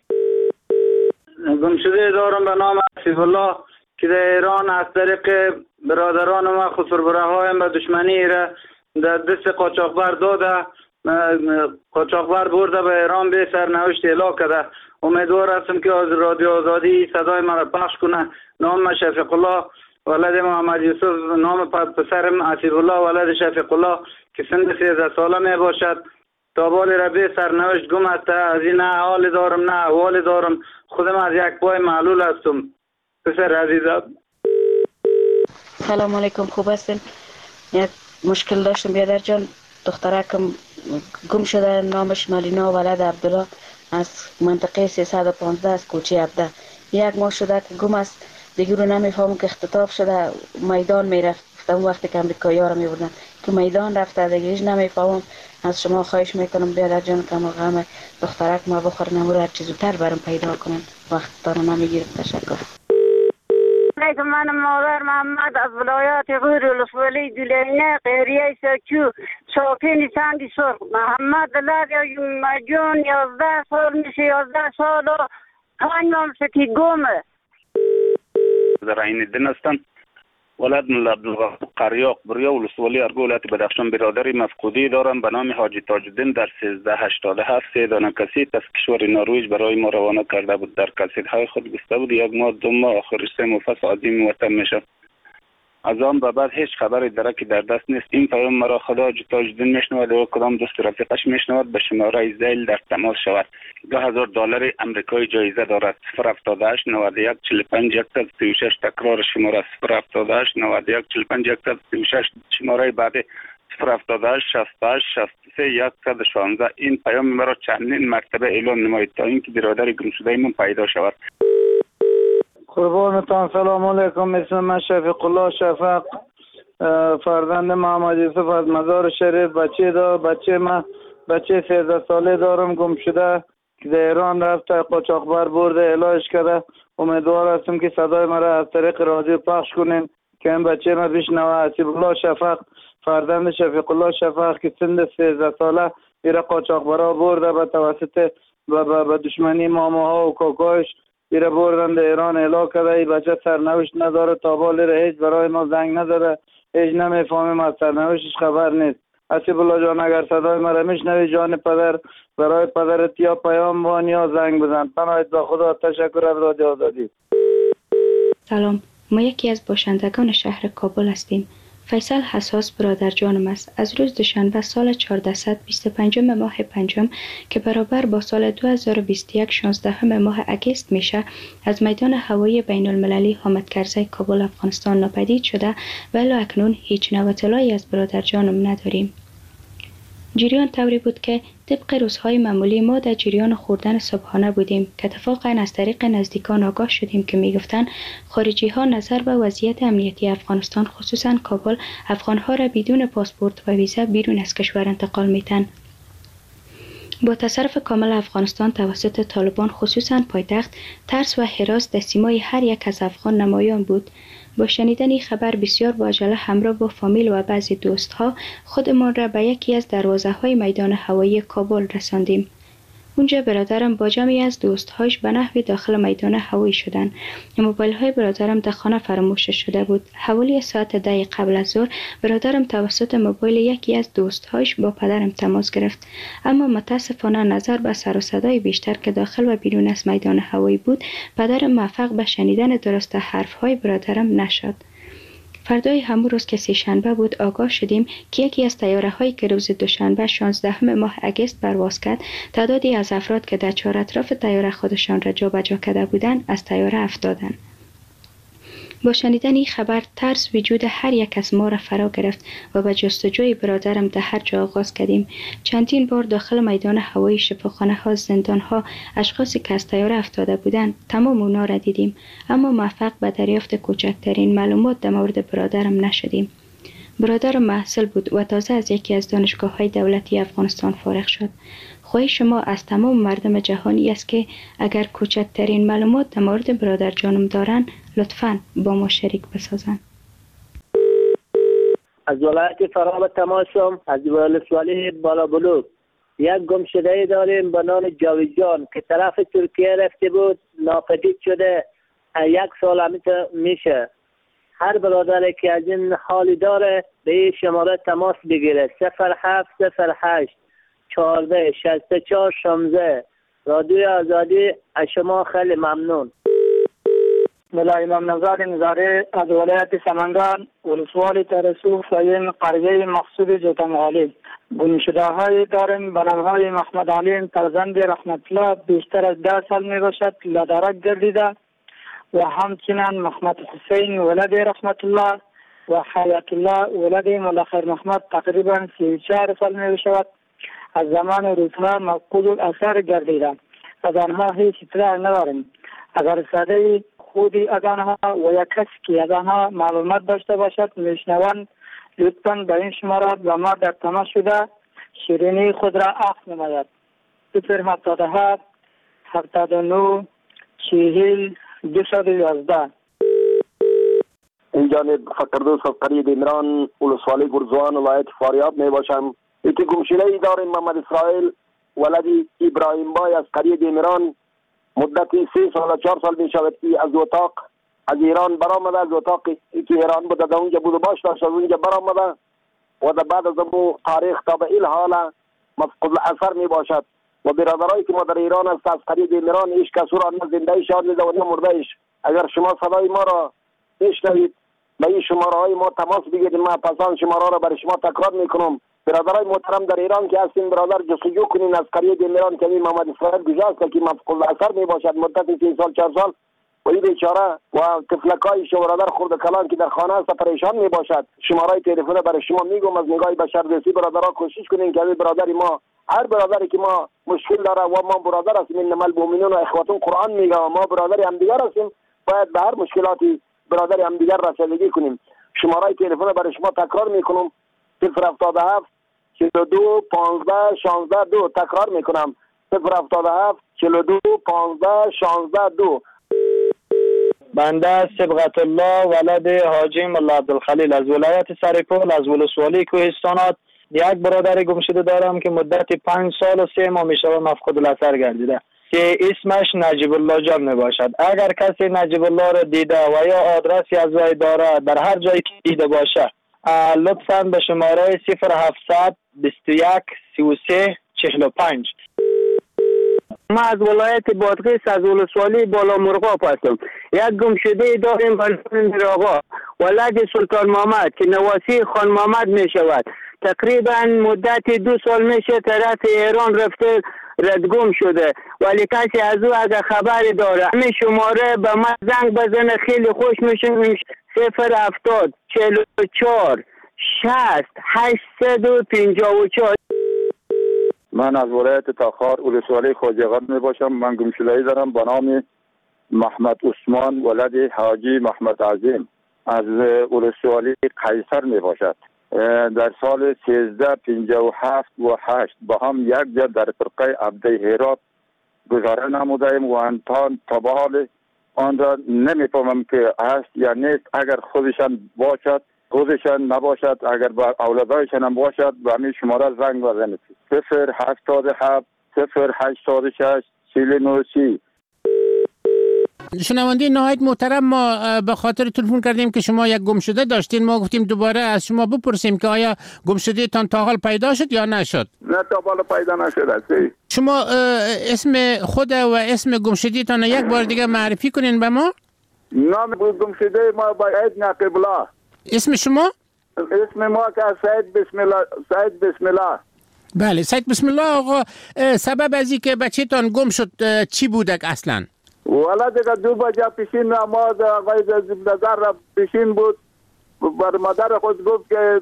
گمشده دارم به نام عفیف الله که در ایران از طریق برادران ما خسربره هایم به دشمنی را در دست قاچاقبر داده، قاچاقبر برده به ایران به سرنوشت اعلام کرده. امیدوار هستم که از رادیو آزادی صدای ما را پخش کنه. نام شفیق الله ولد محمد یوسف، نام پسرم عفیف الله ولد شفیق الله که سن سیزده ساله می باشد. تا بالی را به سرنوشت گم است. از این نه حال دارم نه احوال دارم. خودم از یک پای معلول هستم. پسر عزیزم. سلام علیکم، خوب هستین؟ یک مشکل داشتم بیادر جان. دخترکم گم شده، نامش ملینا ولد عبدالله از منطقه سیصد و پانزده از کوچه عبده. یک ماه شده که گم است. دیگه رو نمیفهمم که اختطاف شده میدان میرفت. اون وقتی که امریکایی ها رو میبردن که میدان رفته دیگه هیچ نمیفهمم. از شما خواهش میکنم بیادر جان که ما غم دخترک ما بخورن و هر چیز زودتر برام پیدا کنن. وقت دارم نمیگیرم. تشکر. علیکم، من مادر محمد از ولایت غور ولسوالی دلینه قهریه سکو ساکن سندی سرخ. محمد لد جون یازده سال میشه، یازده سال و پنج ماه میشه که گمه. در این دن هستم. ولد ملا عبدالغفور قریاق بریا ولسوالی ارگو ولایت بدخشان. برادری مفقودی دارم به نام حاجی تاج الدین در سیزده هشتاد و هفت. سه دانه کسیت از کشور نروژ برای ما روانه کرده بود. در کسیت‌های خود گفته بود یک ماه دو ماه آخر سه مفصل عظیم وطن میشه. از آن به بعد هیچ خبری درکی در دست نیست. این پیام مرا خدا حاجی تاج الدین میشنود و کدام دوست رفیقش میشنود به شماره زیل در تماس شود. دو هزار دلار آمریکایی جایزه دارد. صفر هفتاد و هشت نود و یک چهل و پنج صد و سی و شش. تکرار شماره صفر هفتاد و هشت نود و یک چهل و پنج صد و سی و شش. شماره بعدی صفر هفتاد و هشت شصت و هشت شصت و سه صد و شانزده. این پیام مرا چندین مرتبه اعلام نمایید تا اینکه برادر گمشده من پیدا شود. قربانتان. سلام علیکم. اسم من شفیق الله شفق، فرزند محمد یوسف از مزار شریف. بچه دا بچه من بچه سیزده ساله دارم گم شده که در ایران رفته، قاچاقبر برده علاج کرده. امیدوار هستم که صدای مرا از طریق رادیو پخش کنین که این بچه من بشنوه. عفیف الله شفق فرزند شفیق الله شفق که سن سیزده ساله ایره قاچاقبرها برده به توسط به دشمنی ماماها و کاکایش ایره بردن در ایران اعلام کرده. ای بچه سرنوشت نداره. تا بالی را هیچ برای ما زنگ نداره. هیچ نمیفهمیم، از سرنوشتش خبر نیست. عفیف الله جان اگر صدای مرا میشنوی جان پدر برای پدرت یا پیام بان یا زنگ بزن. پناهت به خدا. تشکر از رادیو آزادی. سلام، ما یکی از باشندگان شهر کابل هستیم. فیصل حساس برادر جانم است. از روز دوشنبه سال چهارصد و بیست و پنج ماه پنجم که برابر با سال دو هزار و بیست و یک شانزده ماه اگست میشه، از میدان هوایی بین المللی حامد کرزی کابل افغانستان ناپدید شده و الی اکنون هیچ نوع اطلاعی از برادر جانم نداریم. جریان طوری بود که طبق روزهای معمولی ما در جریان خوردن صبحانه بودیم که اتفاقا از طریق نزدیکان آگاه شدیم که میگفتن خارجی ها نظر به وضعیت امنیتی افغانستان خصوصا کابل افغان ها را بدون پاسپورت و ویزا بیرون از کشور انتقال میتن. با تصرف کامل افغانستان توسط طالبان خصوصا پایتخت، ترس و هراس در سیمای هر یک از افغان نمایان بود. با شنیدن این خبر بسیار با عجله همراه با فامیل و بعضی دوستها خودمان را به یکی از دروازه های میدان هوایی کابل رساندیم. اونجا برادرم با جمعی از دوستهاش به نحوی داخل میدان هوایی شدن. موبایل های برادرم در خانه فراموش شده بود. حوالی ساعت ده قبل از ظهر برادرم توسط موبایل یکی از دوستهاش با پدرم تماس گرفت، اما متاسفانه نظر به سر و صدای بیشتر که داخل و بیرون از میدان هوایی بود، پدرم موفق به شنیدن درست حرفهای برادرم نشد. فردای همون روز که سه شنبه بود آگاه شدیم که یکی از طیاره هایی که روز دوشنبه شانزدهم ماه اگست پرواز کرد، تعدادی از افراد که در چهار اطراف طیاره خودشان را جابجا کرده بودند از طیاره افتادند. با شنیدن این خبر ترس وجود هر یک از ما را فرا گرفت و به جستجوی برادرم در هر جا آغاز کردیم. چندین بار داخل میدان هوایی، شفاخانه ها، زندان ها، اشخاصی که از طیاره افتاده بودند تمام اونا را دیدیم، اما موفق به دریافت کوچکترین معلومات در مورد برادرم نشدیم. برادرم محصل بود و تازه از یکی از دانشگاه های دولتی افغانستان فارغ شد. خواهش شما از تمام مردم جهانی است که اگر کوچکترین معلومات در مورد برادر جانم دارن لطفاً با ما شریک بسازن. از ولایت فراب تماسم، از ولسوالی بالا بلوک یک گم شده داریم به نام جاوید جان که طرف ترکیه رفته بود، ناپدید شده. یک سال همیشه میشه. هر برادری که از این حالی داره به این شماره تماس بگیره: صفر هفت صفر هشت چهارده شصت و چهار شانزده. رادیوی آزادی از شما خیلی ممنون. ملا امام نژاد نظاری از ولایت سمنگان، ولسوالی ترسوخ ساین قریه مقصود جوتنغالی. گمشده های داریم به نام های محمد علی فرزند رحمت الله، بیشتر از ده سال می باشد لدرک گردیده، و همچنین محمد حسین ولد رحمت الله و حیات الله ولد ملخیر محمد تقریبا سی و چهار سال می باشد. از زمان روزها مفقود الاثر گردیده. از آنها هیچ اطلاع نداریم. اگر صدای خودی از آنها و یک کسی که از آنها معلومات داشته باشد میشنوند، لطفاً به این شماره با ما در تماس شده شیرینی خود را عفو نماید. صفر هفتاد و هفت هفتاد و نه چهل دویست و یازده. این جانب فقردوس از قریه دیمران، ولسوالی گرزوان، ولایت فاریاب می باشم. ایتی گمشده ای داریم محمد اسرائیل ولدی ابراهیم بای از قریه دیمران. مدتی سه سال و چهار سال می شود که از اتاق از ایران برآمده، از اتاقی که ایران بوده در اونجا بود و باش داشت از اونجا برآمده و در بعد از امو تاریخ تا به این حال مفقود الاثر می باشد. و برادرایی که ما در ایران است از قریه دیمران هیچ کس را نه زنده شاد نیده و نه مرده ایش. اگر شما صدای ما را بشنوید به این شماره های ما تماس بگیرید. ما پسان شماره را برای شما تکرار میکنم. برادرای محترم در ایران که هستین، برادر جستجو کنین از قریه دیمران که این محمد اسرائیل گذاشت که مفقود الاثر می باشد مدت سه سال چهار سال و این بیچاره و طفلکای شو برادر خرد کلان که در خانه است پریشان می باشد. شماره تلفن برای شما میگم از نگاه بشردوستی برادرها کوشش کنین که برادری ما، هر برادری که ما مشکل داره و ما برادر هستیم، انما المؤمنون اخوة قرآن میگه و ما برادر همدیگر هستیم، باید به هر مشکلاتی برادر همدیگر رسیدگی کنیم. شماره تلفن برای شما تکرار میکنم: صفر هفتاد و هفت چهل و دو پانزده شانزده دو. تکرار میکنم: صفر هفتاد و هفت چهل و دو پانزده شانزده دو. بنده صبغت الله ولد حاجی ملا عبدالخلیل از ولایت سرپل از ولسوالی کوهستانات یک برادر گمشده دارم که مدت پنج سال و سه ماه میشه مفقود الاثر گردیده که اسمش نجیب الله جان می باشد. اگر کسی نجیب الله را دیده و یا آدرسی از وی داره در هر جایی که دیده باشه لطفاً به شماره صفر هفتصد بیست و یک سی و سه چهل و پنج. ما از ولایت بادغیس از ولسوالی بالا مرغاب هستم. یک گمشده داریم به نام آقا ولد سلطان محمد که نواسی خان محمد می شود. تقریبا مدت دو سال میشه طرف ایران رفته ردگم شده، ولی کسی از او اگر خبری داره همین شماره به من زنگ بزنه خیلی خوش میشه. صفر هفتاد چهل و چهار شصت هشتصد و پنجاه و چهار. من از ولایت تاخار ولسوالی خواجه‌قند می باشم. من گمشده‌ای دارم به نام محمد عثمان ولد حاجی محمد عظیم از ولسوالی قیصر می باشد. در سال سیزده پنجاه و هفت و هشت با هم یک جا در فرقه عبده هرات گذاره نمودیم و انتان تا به حال آن را نمیفهمم که هست یا نیست. اگر خودشان باشد خودشان نباشد، اگر با اولادایشان هم باشد به همین شماره زنگ بزنید: صفر هفتاد و هفت صفر هشتاد و شش چهل و نه سی. شنونده نهایت محترم، ما به خاطر تلفن کردیم که شما یک گم شده داشتین. ما گفتیم دوباره از شما بپرسیم که آیا گم شده تان تا حال پیدا شد یا نشد؟ نه تا حال پیدا نشده. شما اسم خود و اسم گم شده تان یک بار دیگه معرفی کنین به ما؟ نام گم شده ما باید نقیب الله. اسم شما؟ اسم ما که سید بسم الله. سید بسم الله. بله سید بسم الله. آقا سبب از این که بچه تان گم شد چی بودک اصلا؟ والا دیگه دو بجه پیشین ما آقای نظر را پیشین بود، بر مادر خود گفت که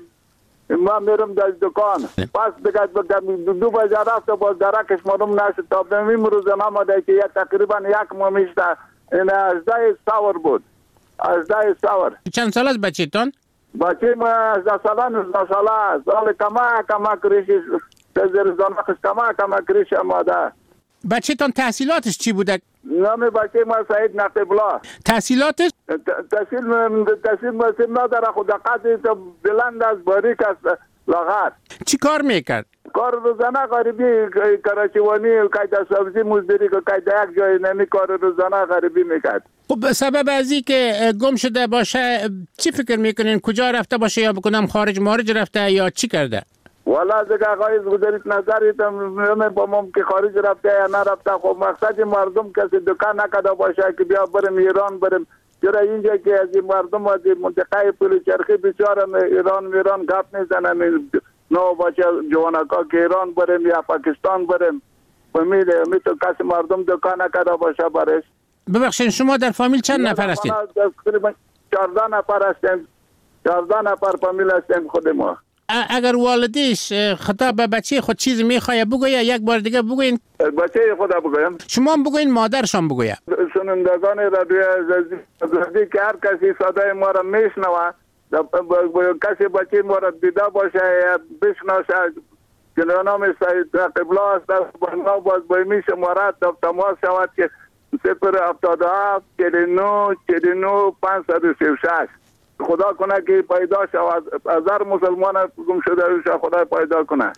ما میرم در دکان. پس دیگه دو بجه رفت و باز درکش معلوم نشد. تا به این روز نامده که یک تقریبا یک ماه میشته این هجده سور بود. هجده سور. چند سال است بچه تان؟ بچه ما هجده ساله نوزده ساله سال کما کما کریشی تزیر زنخش کما کما کریش ماده. بچه تان تحصیلاتش چی بوده؟ نام بچه ما سعید نقیب الله. تحصیلاتش؟ تحصیل تحصیل مسیم نداره، خود قدی تو بلند از باریک است لاغر. چی کار میکرد؟ کار روزانه غریبی کراچیوانی قاعده سبزی مزدوری که قاعده یک جای نمی کار روزانه غریبی میکرد. خب سبب از این که گم شده باشه چی فکر میکنین؟ کجا رفته باشه یا بکنم خارج مارج رفته یا چی کرده؟ والا دیگه آقای گذارید نظریت من با مم که خارج رفته یا نرفته. خب مقصد مردم کسی دکان نکده باشه که بیا بریم ایران بریم. چرا اینجا که از مردم از منطقه پل چرخی بیچاره ایران میران گپ میزنن، نو باشه جوانکا که ایران بریم یا پاکستان بریم. امید امید تو کسی مردم دکان نکده باشه برش. ببخشید شما در فامیل چند نفر هستید؟ تقریبا چهارده نفر هستیم. چهارده نفر فامیل هستیم خود ما. اگر والدیش خطاب به بچه خود چیزی میخواه بگویه یک بار دیگه بگوین. بچه خود بگویم. شما بگوین مادرشان بگویه. سنندگان رادیو عزیزی که هر کسی صدای ما را میشنوه، کسی بچه ما را دیده باشه یا بشناسه که نام سید نقیب الله است، با باز باید شماره تماس شود که صفر هفتاد و هفت چهل و نه چهل و نه پانصد و سی و شش. خدا کنه که پیدا شود. از هر مسلمان گم شده روش خدا پیدا کنه.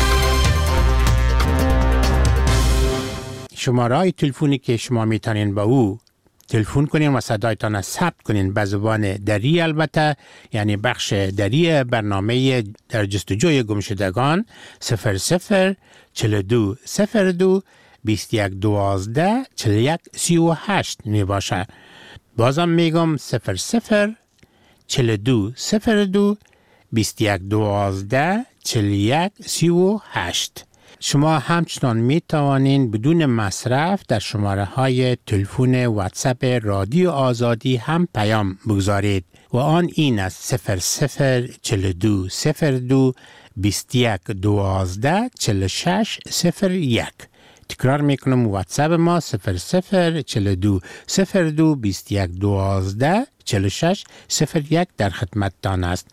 شماره های تلفنی که شما میتونین با او تلفن کنین و صدایتان ثبت کنین به زبان دری، البته یعنی بخش دری برنامه در جستجوی گمشدگان صفر صفر چهل و دو صفر دو بیست و یک دوازده چهل و یک سی و هشت می باشه. بازم میگم صفر صفر چهل و دو صفر دو بیست و یک دوازده چهل و یک سی و هشت. شما همچنان می توانین بدون مصرف در شماره های تلفن واتساپ رادیو آزادی هم پیام بگذارید و آن این است صفر صفر چهل و دو صفر دو بیست و یک دوازده چهل و شش صفر یک. تکرار میکنم واتساپ ما صفر صفر چهل و دو صفر دو بیست و یک دوازده چهل و شش صفر یک در خدمتتان است.